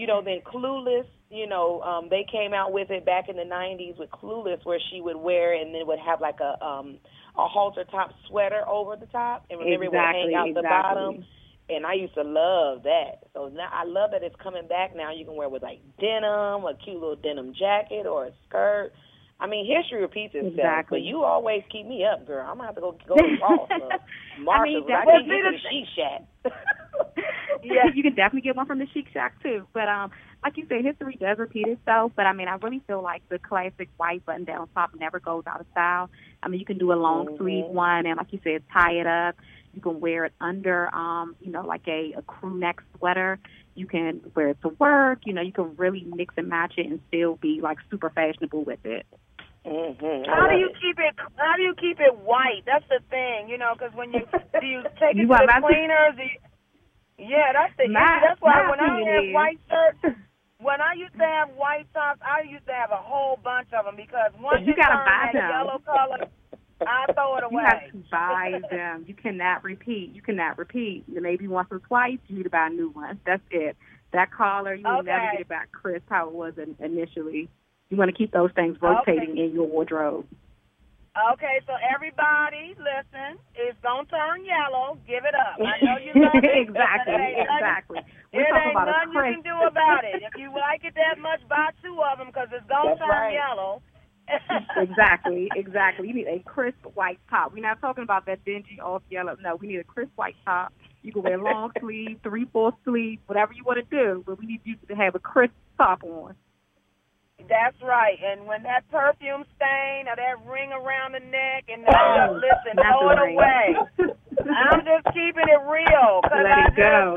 D: you know, then Clueless, you know, um, they came out with it back in the nineties with Clueless, where she would wear and then would have like a um, a halter top sweater over the top, and remember
H: exactly,
D: it would hang out
H: exactly.
D: the bottom. And I used to love that. So now I love that it's coming back now. You can wear it with like denim, a cute little denim jacket, or a skirt. I mean, history repeats itself.
H: Exactly.
D: But you always keep me up, girl. I'm gonna have to go go to Ross, Marshall.
H: I mean,
D: I can't get to the Chic Shack.
H: Yeah, you can definitely get one from the Chic Shack too. But um, like you said, history does repeat itself. But I mean, I really feel like the classic white button-down top never goes out of style. I mean, you can do a long mm-hmm. sleeve one, and like you said, tie it up. You can wear it under, um, you know, like a, a crew neck sweater. You can wear it to work. You know, you can really mix and match it and still be like super fashionable with it.
D: Mm-hmm.
A: How do you it. keep it? How do you keep it white? That's the thing, you know, because when you do you take it
H: you
A: to the
H: my,
A: cleaners? You, yeah, that's the
H: my,
A: issue. That's why
H: my
A: when I have
H: is.
A: white shirts, when I used to have white tops, I used to have a whole bunch of them because once
H: you
A: it
H: gotta
A: turned
H: buy
A: that
H: them.
A: yellow color, I throw it away.
H: You have to buy them. You cannot repeat. You cannot repeat. Maybe once or twice, you need to buy a new one. That's it. That collar, you will
A: okay.
H: never get it back crisp how it was initially. You want to keep those things rotating
A: okay.
H: in your wardrobe.
A: Okay, so everybody, listen, it's going to turn yellow. Give it up. I know you love it.
H: Exactly,
A: it
H: exactly.
A: We're
H: it
A: ain't
H: about
A: nothing you can do about it. If you like it that much, buy two of them because it's going to turn
D: right.
A: yellow.
H: Exactly, exactly. You need a crisp white top. We're not talking about that dingy off yellow. No, we need a crisp white top. You can wear long sleeve, three, four sleeve, whatever you want to do, but we need you to have a crisp top on.
A: That's right. And when that perfume stain or that ring around the neck, and uh, listen, throw it
H: right.
A: away. I'm just keeping it real.
H: Let
A: I
H: it go.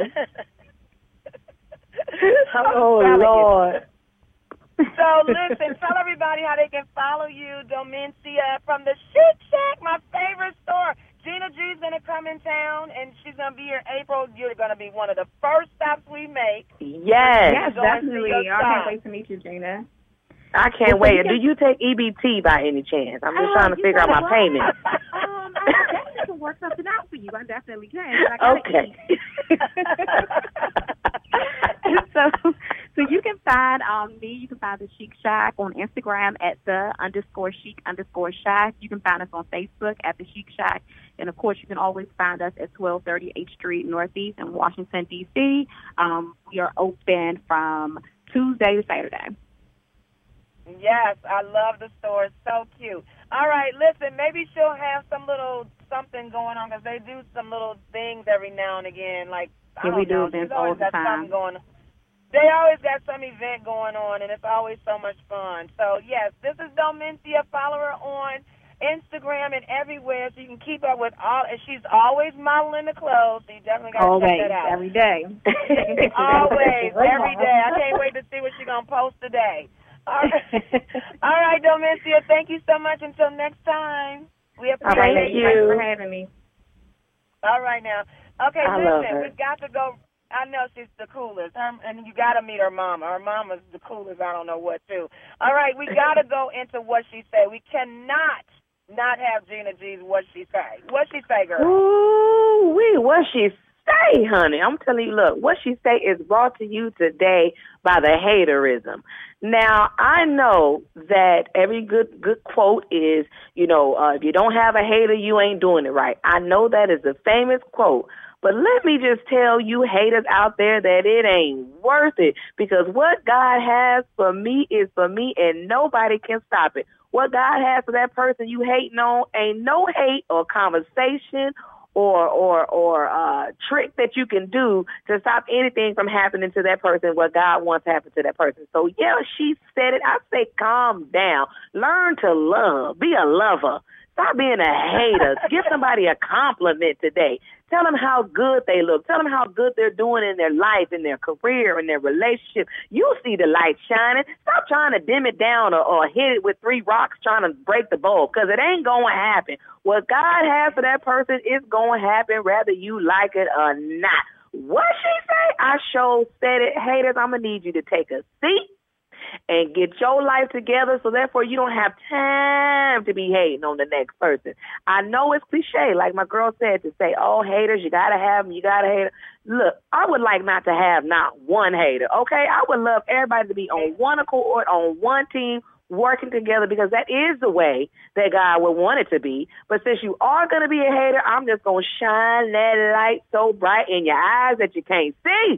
D: Oh, Lord.
A: So, listen, tell everybody how they can follow you, Domencia, from the Chic Shack, my favorite store. Gina G's going to come in town, and she's going to be here in April. You're going to be one of the first stops we make.
D: Yes.
H: Yes, definitely. I can't wait to meet you, Gina.
D: I can't well, wait. Do you take E B T by any chance? I'm just uh, trying to figure out my what? payment.
H: um, I definitely can work something out for you. I definitely can. I
D: okay.
H: so, so you can find um, me. You can find the Chic Shack on Instagram at the underscore chic underscore shack. You can find us on Facebook at the Chic Shack, and of course, you can always find us at twelve thirty H Street Northeast in Washington D C. Um, we are open from Tuesday to Saturday.
A: Yes, I love the store. It's so cute. All right, listen, maybe she'll have some little something going on because they do some little things every now and again. Like, I
H: yeah,
A: don't
H: we do
A: know.
H: events
A: She's always
H: all the
A: got
H: time.
A: something going on. They always got some event going on, and it's always so much fun. So, yes, this is Domencia. Follow her on Instagram and everywhere so you can keep up with all. And she's always modeling the clothes, so you definitely got to check that out.
H: Every day.
A: Always, every day. I can't wait to see what she's going to post today. All right, all right, Domencia, thank you so much. Until next time. We appreciate
H: right,
D: thank you.
H: Thanks for having me.
A: All right, now. Okay,
D: I
A: listen, we've got to go. I know she's the coolest, her, and you got to meet her mama. Her mama's the coolest. I don't know what, too. All right, we got to go into what she said. We cannot not have Gina G's what she say. What she say, girl?
D: Ooh, wee, what she say, honey. I'm telling you, look, what she say is brought to you today by the haterism. Now, I know that every good good quote is, you know, uh, if you don't have a hater, you ain't doing it right. I know that is a famous quote. But let me just tell you haters out there that it ain't worth it, because what God has for me is for me, and nobody can stop it. What God has for that person you hating on ain't no hate or conversation or or or uh, trick that you can do to stop anything from happening to that person, what God wants to happen to that person. So, yeah, she said it. I say calm down. Learn to love. Be a lover. Stop being a hater. Give somebody a compliment today. Tell them how good they look. Tell them how good they're doing in their life, in their career, in their relationship. You see the light shining. Stop trying to dim it down or, or hit it with three rocks trying to break the bulb, because it ain't going to happen. What God has for that person is going to happen whether you like it or not. What she say? I sure said it. Haters, I'm going to need you to take a seat. and get your life together so therefore you don't have time to be hating on the next person. I know it's cliche, like my girl said, to say, oh, haters, you got to have them, you got to hate them. Look, I would like not to have not one hater, okay? I would love everybody to be on one accord, on one team, working together, because that is the way that God would want it to be. But since you are going to be a hater, I'm just going to shine that light so bright in your eyes that you can't see.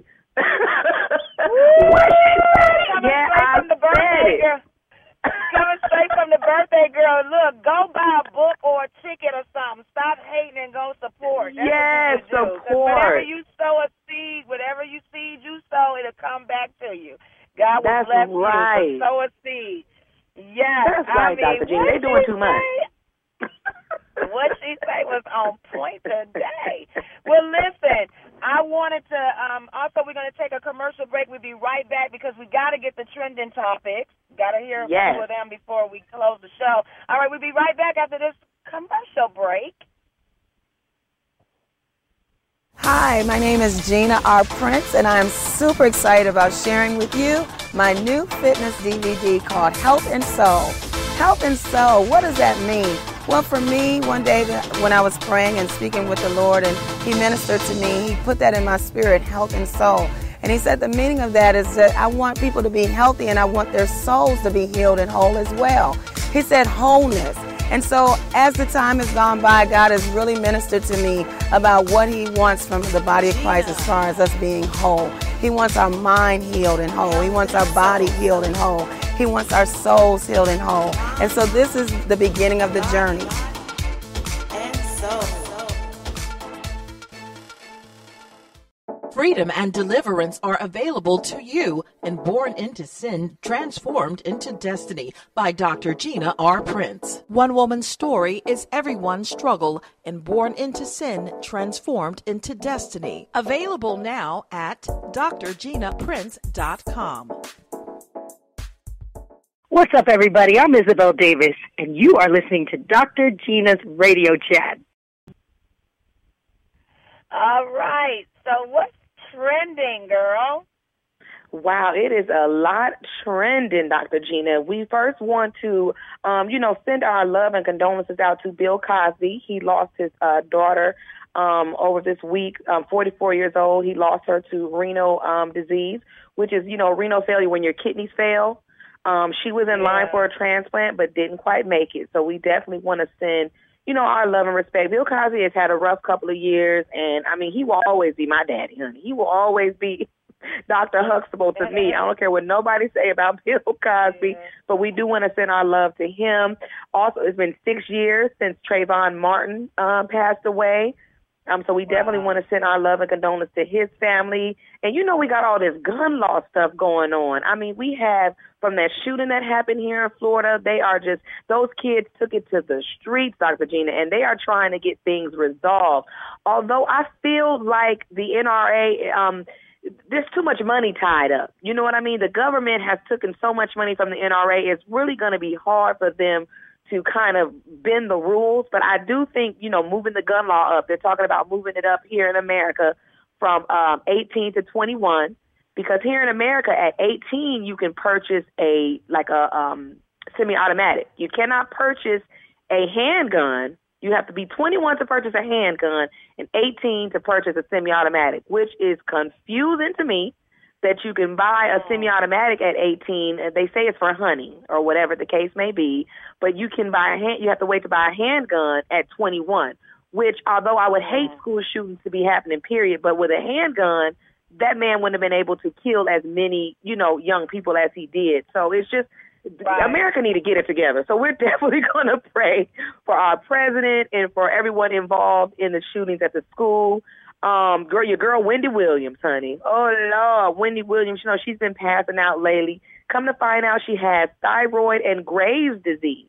D: What she said? Yeah, I said it.
A: Girl. Coming straight from the birthday girl. Look, go buy a book or a ticket or something. Stop hating and go support. That's
D: yes,
A: what you
D: support.
A: Whatever you sow a seed, whatever you seed you sow, it'll come back to you. God will
D: That's
A: bless
D: right.
A: you. So sow a seed. Yes.
D: That's right,
A: I mean,
D: Doctor Gina. They're doing too much.
A: What she say was on point today. Well, listen, I wanted to, um, also we're going to take a commercial break. We'll be right back because we got to get the trending topics. Got to hear
D: yes.
A: a few of them before we close the show. All right, we'll be right back after this commercial break.
E: Hi, my name is Gina R. Prince, and I am super excited about sharing with you my new fitness D V D called Health and Soul. Health and Soul, what does that mean? Well, for me, one day when I was praying and speaking with the Lord and he ministered to me, he put that in my spirit, health and soul. And he said the meaning of that is that I want people to be healthy and I want their souls to be healed and whole as well. He said wholeness. And so as the time has gone by, God has really ministered to me about what he wants from the body of Christ as far as us being whole. He wants our mind healed and whole. He wants our body healed and whole. He wants our souls healed and whole. And so this is the beginning of the journey.
I: And so. Freedom and deliverance are available to you in Born into Sin, Transformed into Destiny by Doctor Gina R. Prince. One woman's story is everyone's struggle in Born into Sin, Transformed into Destiny. Available now at d r gina prince dot com.
J: What's up, everybody? I'm Isabel Davis, and you are listening to Doctor Gina's Radio Chat.
A: All right. So what's trending, girl?
D: Wow, it is a lot trending, Doctor Gina. We first want to, um, you know, send our love and condolences out to Bill Cosby. He lost his uh, daughter um, over this week, um, forty-four years old. He lost her to renal um, disease, which is, you know, renal failure when your kidneys fail. Um, she was in line for a transplant but didn't quite make it. So we definitely want to send, you know, our love and respect. Bill Cosby has had a rough couple of years, and, I mean, he will always be my daddy, honey. He will always be Doctor Huxtable to me. I don't care what nobody say about Bill Cosby, yeah. But we do want to send our love to him. Also, it's been six years since Trayvon Martin um, passed away. Um, so we wow. definitely want to send our love and condolences to his family. And, you know, we got all this gun law stuff going on. I mean, we have, from that shooting that happened here in Florida, they are just, those kids took it to the streets, Doctor Gina, and they are trying to get things resolved. Although I feel like the N R A, um, there's too much money tied up. You know what I mean? The government has taken so much money from the N R A, it's really going to be hard for them to kind of bend the rules. But I do think, you know, moving the gun law up, they're talking about moving it up here in America from um, eighteen to twenty-one, because here in America at eighteen, you can purchase a, like a um, semi-automatic. You cannot purchase a handgun. You have to be twenty-one to purchase a handgun and eighteen to purchase a semi-automatic, which is confusing to me. That you can buy a semi-automatic at eighteen, and they say it's for hunting or whatever the case may be, but you can buy a hand, you have to wait to buy a handgun at twenty-one, which, although I would hate school shootings to be happening, period, but with a handgun, that man wouldn't have been able to kill as many, you know, young people as he did. So it's just, right. America need to get it together. So we're definitely going to pray for our president and for everyone involved in the shootings at the school. Um, girl, your girl, Wendy Williams, honey. Oh, Lord, Wendy Williams, you know, she's been passing out lately. Come to find out she has thyroid and Graves' disease,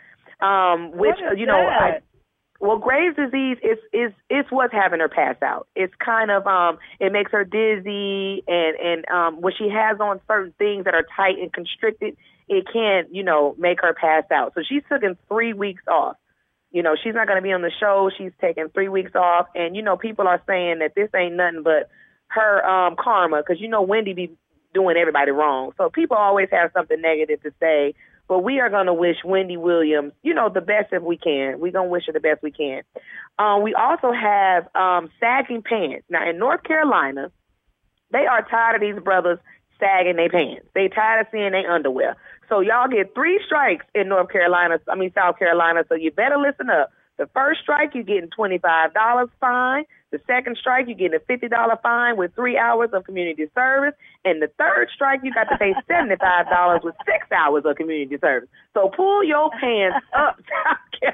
D: um, which, you know, I, well, Graves' disease is, is, is what's having her pass out. It's kind of, um, it makes her dizzy, and, and um, when she has on certain things that are tight and constricted, it can, you know, make her pass out. So she's taking three weeks off. You know, she's not going to be on the show. She's taking three weeks off. And, you know, people are saying that this ain't nothing but her um, karma, because, you know, Wendy be doing everybody wrong. So people always have something negative to say. But we are going to wish Wendy Williams, you know, the best if we can. We're going to wish her the best we can. Um, we also have um, sagging pants. Now, in North Carolina, they are tired of these brothers sagging their pants. They tired of seeing their underwear. So y'all get three strikes in North Carolina, I mean South Carolina, so you better listen up. The first strike, you're getting twenty-five dollars fine. The second strike, you're getting a fifty dollars fine with three hours of community service. And the third strike, you got to pay seventy-five dollars with six hours of community service. So pull your pants up, South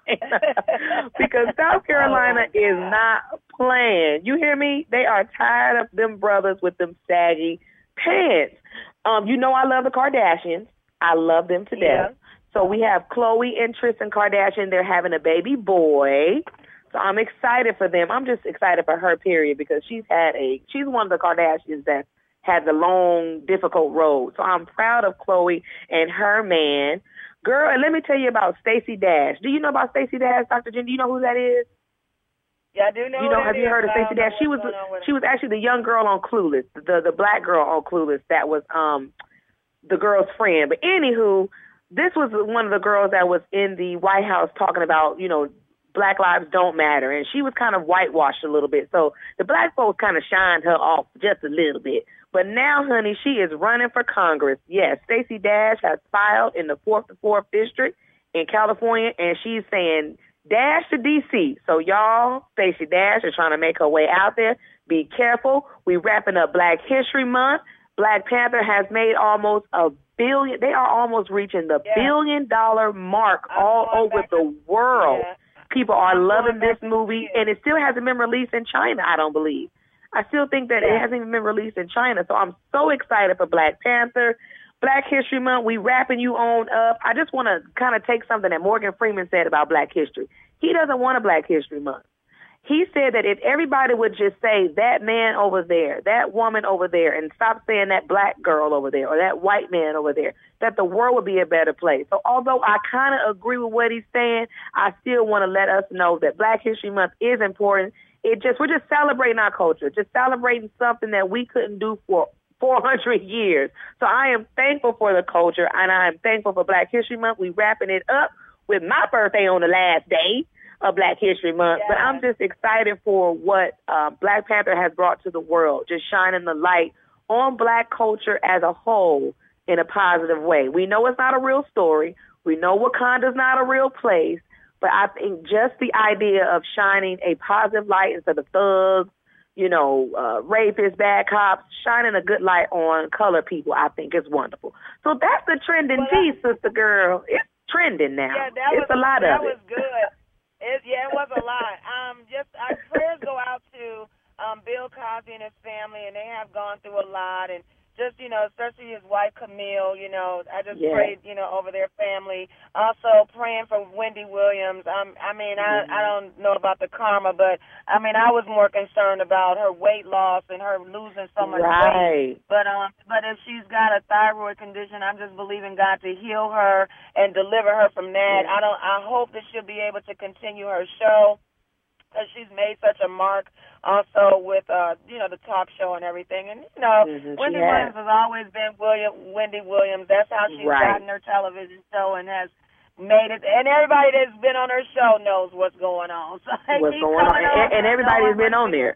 D: Carolina, because South Carolina is not playing. You hear me? They are tired of them brothers with them saggy pants. Um, you know I love the Kardashians. I love them to death. Yeah. So we have Khloe and Tristan Kardashian. They're having a baby boy. So I'm excited for them. I'm just excited for her, period, because she's had a, she's one of the Kardashians that had the long, difficult road. So I'm proud of Khloe and her man. Girl, and let me tell you about Stacey Dash. Do you know about Stacey Dash, Doctor Jen? Do you know who that is?
A: Yeah, I do know.
D: You know, have you heard of Stacey Dash? She was she was actually the young girl on Clueless, the the black girl on Clueless that was um the girl's friend. But anywho, this was one of the girls that was in the White House talking about, you know, Black lives don't matter. And she was kind of whitewashed a little bit. So the black folks kind of shined her off just a little bit. But now, honey, she is running for Congress. Yes, Stacey Dash has filed in the fourth to fourth District in California, and she's saying dash to D C. So y'all, Stacey Dash is trying to make her way out there. Be careful. We're wrapping up Black History Month. Black Panther has made almost a billion. They are almost reaching the yeah. billion dollar mark I'm all over the world. Yeah. People are I'm loving this movie, and it still hasn't been released in China, I don't believe. I still think that yeah. it hasn't even been released in China. So I'm so excited for Black Panther. Black History Month, we wrapping you on up. I just want to kind of take something that Morgan Freeman said about Black history. He doesn't want a Black History Month. He said that if everybody would just say that man over there, that woman over there, and stop saying that black girl over there or that white man over there, that the world would be a better place. So although I kind of agree with what he's saying, I still want to let us know that Black History Month is important. It just, we're just celebrating our culture, just celebrating something that we couldn't do for four hundred years. So I am thankful for the culture, and I am thankful for Black History Month. We're wrapping it up with my birthday on the last day of Black History Month. Yeah. But I'm just excited for what uh, Black Panther has brought to the world, just shining the light on black culture as a whole in a positive way. We know it's not a real story. We know Wakanda's not a real place. But I think just the idea of shining a positive light instead of thugs, you know, uh, rapists, bad cops, shining a good light on colored people, I think is wonderful. So that's the trending well, piece, sister girl. It's trending now.
A: Yeah, that
D: it's
A: was,
D: a lot
A: that
D: of it.
A: That was good. It, yeah, it was a lot. Um, just our prayers go out to um, Bill Cosby and his family, and they have gone through a lot. And just, you know, especially his wife, Camille, you know, I just yeah. prayed, you know, over their family. Also praying for Wendy Williams. Um, I mean, I, I don't know about the karma, but, I mean, I was more concerned about her weight loss and her losing so much
D: right.
A: weight. But, um, but if she's got a thyroid condition, I'm just believing God to heal her and deliver her from that.
D: Yeah.
A: I don't. I hope that she'll be able to continue her show, because she's made such a mark also with, uh, you know, the talk show and everything. And, you know,
D: mm-hmm,
A: Wendy
D: has.
A: Williams has always been William, Wendy Williams. That's how she's
D: right.
A: gotten her television show and has made it. And everybody that's been on her show knows what's going on. So
D: what's going on. on. And, and everybody's been on there.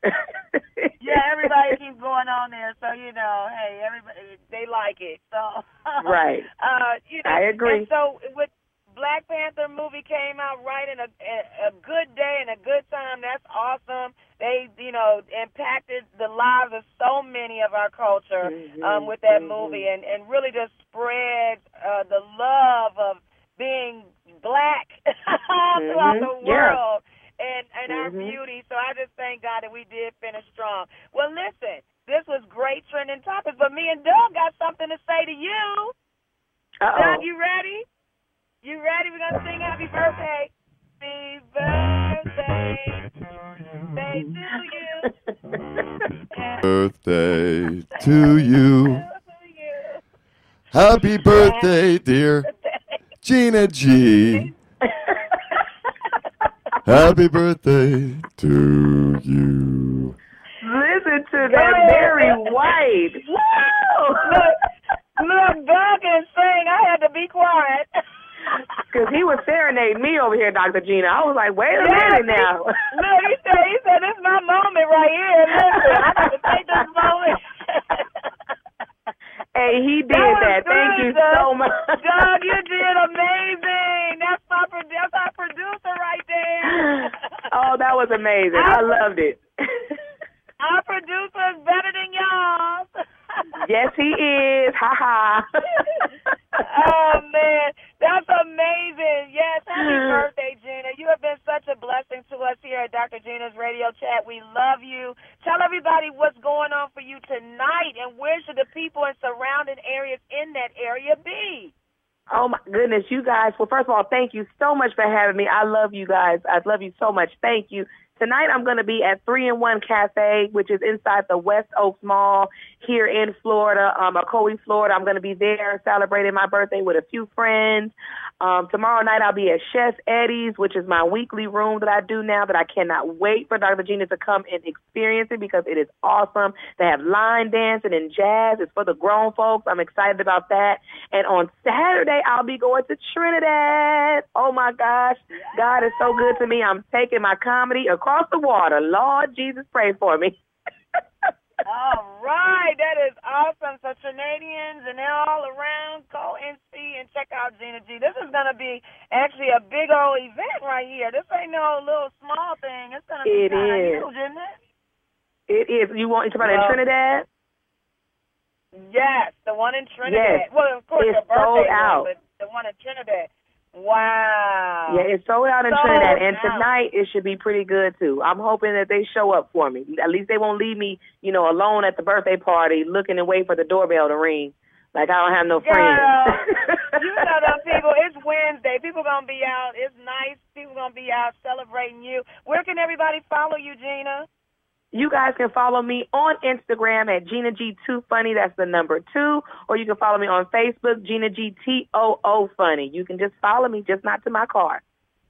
A: Yeah, everybody keeps going on there. So, you know, hey, everybody, they like it. So,
D: right.
A: Uh, you know,
D: I agree.
A: And so with Black Panther movie came out right in a, a, a good day and a good time. That's awesome. They, you know, impacted the lives of so many of our culture
D: mm-hmm,
A: um, with that
D: mm-hmm.
A: movie, and, and really just spread uh, the love of being black
D: mm-hmm,
A: throughout the world
D: yeah.
A: and, and
D: mm-hmm.
A: our beauty. So I just thank God that we did finish strong. Well, listen, this was great trending topics, but me and Doug got something to say to you.
D: Uh-oh.
A: Doug, you ready? You ready? We're going to sing happy birthday. Happy birthday. Birthday to you.
K: Birthday to you. Happy birthday, dear Gina G. Happy birthday to you.
D: Listen to that Barry White. Whoa!
A: Look, look, Doug and sing. I had to be quiet.
D: Because he was serenading me over here, Doctor Gina. I was like, wait a yeah, minute now.
A: Look, he said, he said, this is my moment right here. Listen, I got to take this moment.
D: Hey, he did that. that.
A: Good,
D: Thank you
A: Doug.
D: so much.
A: Doug, you did amazing. That's my, that's our producer right there.
D: Oh, that was amazing. I loved it.
A: Our producer is better than y'all.
D: Yes, he is. Ha ha.
A: Oh, man. That's amazing. Yes, happy birthday, Gina. You have been such a blessing to us here at Doctor Gina's Radio Chat. We love you. Tell everybody what's going on for you tonight and where should the people in surrounding areas in that area be?
D: Oh, my goodness, you guys. Well, first of all, thank you so much for having me. I love you guys. I love you so much. Thank you. Tonight I'm going to be at three in one Cafe, which is inside the West Oaks Mall here in Florida, um, Ocoee, Florida. I'm going to be there celebrating my birthday with a few friends. Um, tomorrow night I'll be at Chef Eddie's, which is my weekly room that I do now that I cannot wait for Doctor Gina to come and experience it because it is awesome. They have line dancing and jazz. It's for the grown folks. I'm excited about that. And on Saturday I'll be going to Trinidad. Oh, my gosh. God is so good to me. I'm taking my comedy across the water. Lord Jesus, pray for me.
A: All right. That is awesome. So Trinidadians and all around, go and see and check out Gina G. This is going to be actually a big old event right here. This ain't no little small thing. It's going to be kind of huge, isn't it?
D: It is. You want to talk about well, in Trinidad?
A: Yes, the one in Trinidad.
D: Yes.
A: Well, of course,
D: it's
A: your birthday
D: sold out.
A: One, but the one in Trinidad. Wow.
D: Yeah, it's sold out in
A: sold
D: Trinidad, and
A: out.
D: tonight it should be pretty good, too. I'm hoping that they show up for me. At least they won't leave me, you know, alone at the birthday party looking and waiting for the doorbell to ring. Like I don't have no
A: Girl,
D: friends.
A: you know them people. It's Wednesday. People going to be out. It's nice. People going to be out celebrating you. Where can everybody follow you, Gina?
D: You guys can follow me on Instagram at Gina G two Funny. That's the number two. Or you can follow me on Facebook, Gina G T O O Funny. You can just follow me, just not to my car.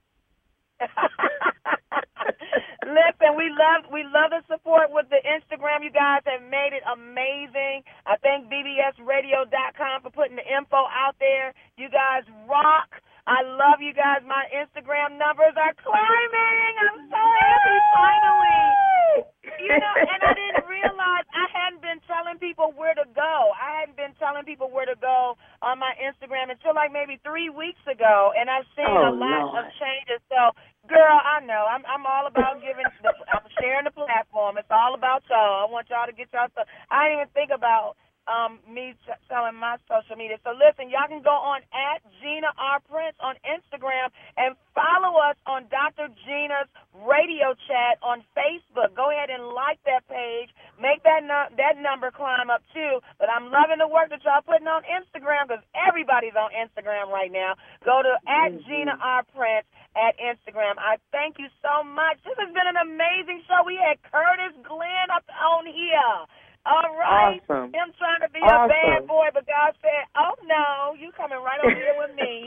A: Listen, we love we love the support with the Instagram. You guys have made it amazing. I thank B B S radio dot com for putting the info out there. You guys rock. I love you guys. My Instagram numbers are climbing. I'm so happy finally. You know, and I didn't realize I hadn't been telling people where to go. I hadn't been telling people where to go on my Instagram until like maybe three weeks ago, and I've seen
D: oh,
A: a lot
D: Lord.
A: of changes. So, girl, I know. I'm I'm all about giving. The, I'm sharing the platform. It's all about y'all. I want y'all to get y'all stuff. I didn't even think about um me t- telling my social media. So listen, y'all can go on at Gina R. Prince on Instagram and follow us on Doctor Gina's Radio Chat on Facebook. Go ahead and like that page. Make that nu- that number climb up too. But I'm loving the work that y'all putting on Instagram because everybody's on Instagram right now. Go to at mm-hmm. Gina R. Prince at Instagram. I thank you so much. This has been an amazing show. We had Curtis Glenn up on here. All right.
D: Awesome.
A: Him trying to be
D: awesome.
A: a bad boy, but God said, oh, no, you coming right over here with me.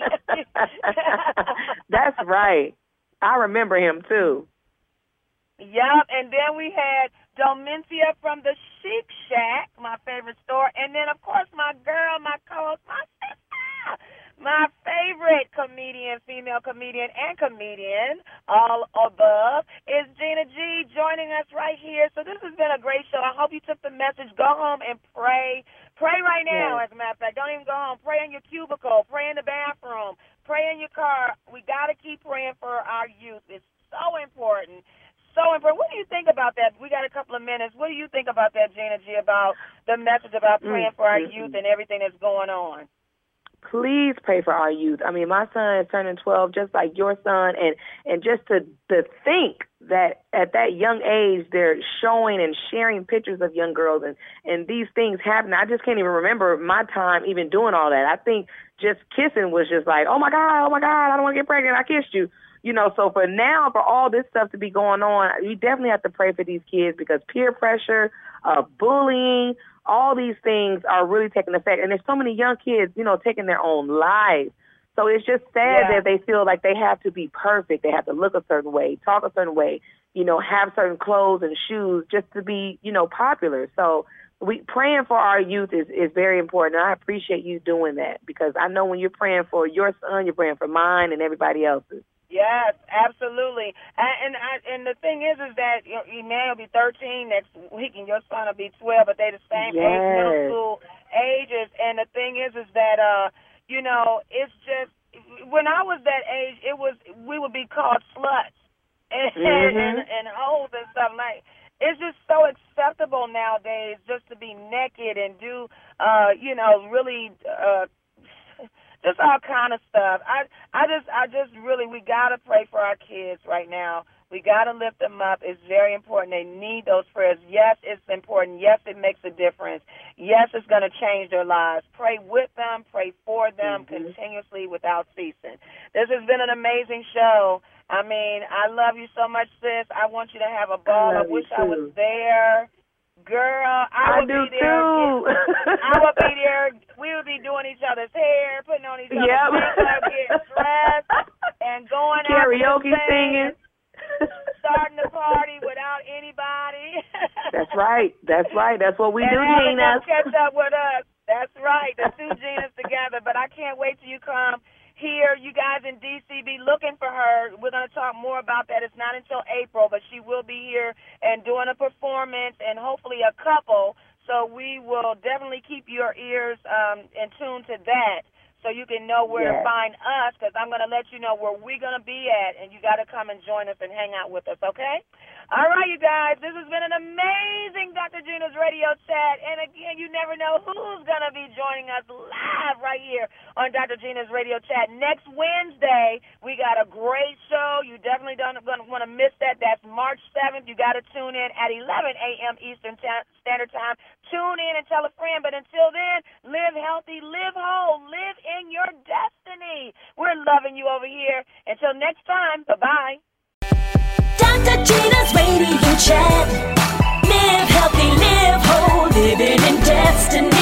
D: That's right. I remember him, too.
A: Yep, and then we had Domencia from the Chic Shack, my favorite store, and then, of course, my girl, my co-host, my sister, my favorite comedian, female comedian and comedian, all above, is Gina G joining us right here. So this has been a great show. I hope you took the message. Go home and pray. Pray right now, yes. As a matter of fact. Don't even go home. Pray in your cubicle. Pray in the bathroom. Pray in your car. We got to keep praying for our youth. It's so important. So important. What do you think about that? We got a couple of minutes. What do you think about that, Gina G, about the message about praying mm-hmm. for our youth and everything that's going on?
D: Please pray for our youth. I mean, my son is turning twelve just like your son, and, and just to, to think that at that young age they're showing and sharing pictures of young girls and, and these things happen. I just can't even remember my time even doing all that. I think just kissing was just like, oh, my God, oh, my God, I don't want to get pregnant. I kissed you. You know, so for now, for all this stuff to be going on, we definitely have to pray for these kids because peer pressure, uh, bullying, all these things are really taking effect. And there's so many young kids, you know, taking their own lives. So it's just sad
A: Yeah.
D: that they feel like they have to be perfect. They have to look a certain way, talk a certain way, you know, have certain clothes and shoes just to be, you know, popular. So we praying for our youth is, is very important. And I appreciate you doing that because I know when you're praying for your son, you're praying for mine and everybody else's.
A: Yes, absolutely. And and, I, and the thing is, is that you know, Emmanuel will be thirteen next week, and your son will be twelve, but they the same
D: Yes.
A: age, middle school ages. And the thing is, is that uh, you know, it's just when I was that age, it was we would be called sluts and
D: Mm-hmm.
A: and, and hoes and stuff like. It's just so acceptable nowadays just to be naked and do, uh, you know, really. Uh, Just all kind of stuff. I, I just, I just really, we gotta pray for our kids right now. We gotta lift them up. It's very important. They need those prayers. Yes, it's important. Yes, it makes a difference. Yes, it's gonna change their lives. Pray with them. Pray for them
D: Mm-hmm.
A: continuously without ceasing. This has been an amazing show. I mean, I love you so much, sis. I want you to have a ball.
D: I
A: I,
D: love
A: wish
D: you
A: I was
D: too.
A: there. Girl, I,
D: I
A: would
D: do
A: be there.
D: too.
A: I would be there. We would be doing each other's hair, putting on each other's
D: Yep.
A: makeup, getting dressed, and going
D: Karaoke
A: out
D: singing.
A: starting the party without anybody.
D: That's right. That's right. That's what we
A: and
D: do,
A: having
D: Gina.
A: them catch up with us. That's right. The two Ginas together. But I can't wait till you come here. You guys in D C be looking for her. We're going to talk more about that. It's not until April, but she will be here and doing a performance and hopefully a couple. So we will definitely keep your ears um, in tune to that so you can know where
D: Yes.
A: to find us because I'm going to let you know where we're going to be at, and you got to come and join us and hang out with us, okay? All right, you guys, this has been an amazing Doctor Gina's Radio Chat. And again, you never know who's going to be joining us live right here on Doctor Gina's Radio Chat. Next Wednesday, we got a great show. You definitely don't want to miss that. That's March seventh. You got to tune in at eleven a.m. Eastern Standard Time. Tune in and tell a friend. But until then, live healthy, live whole, live in your destiny. We're loving you over here. Until next time, bye-bye.
B: Doctor Gina's Radio Chat. Live healthy, live whole, living in destiny.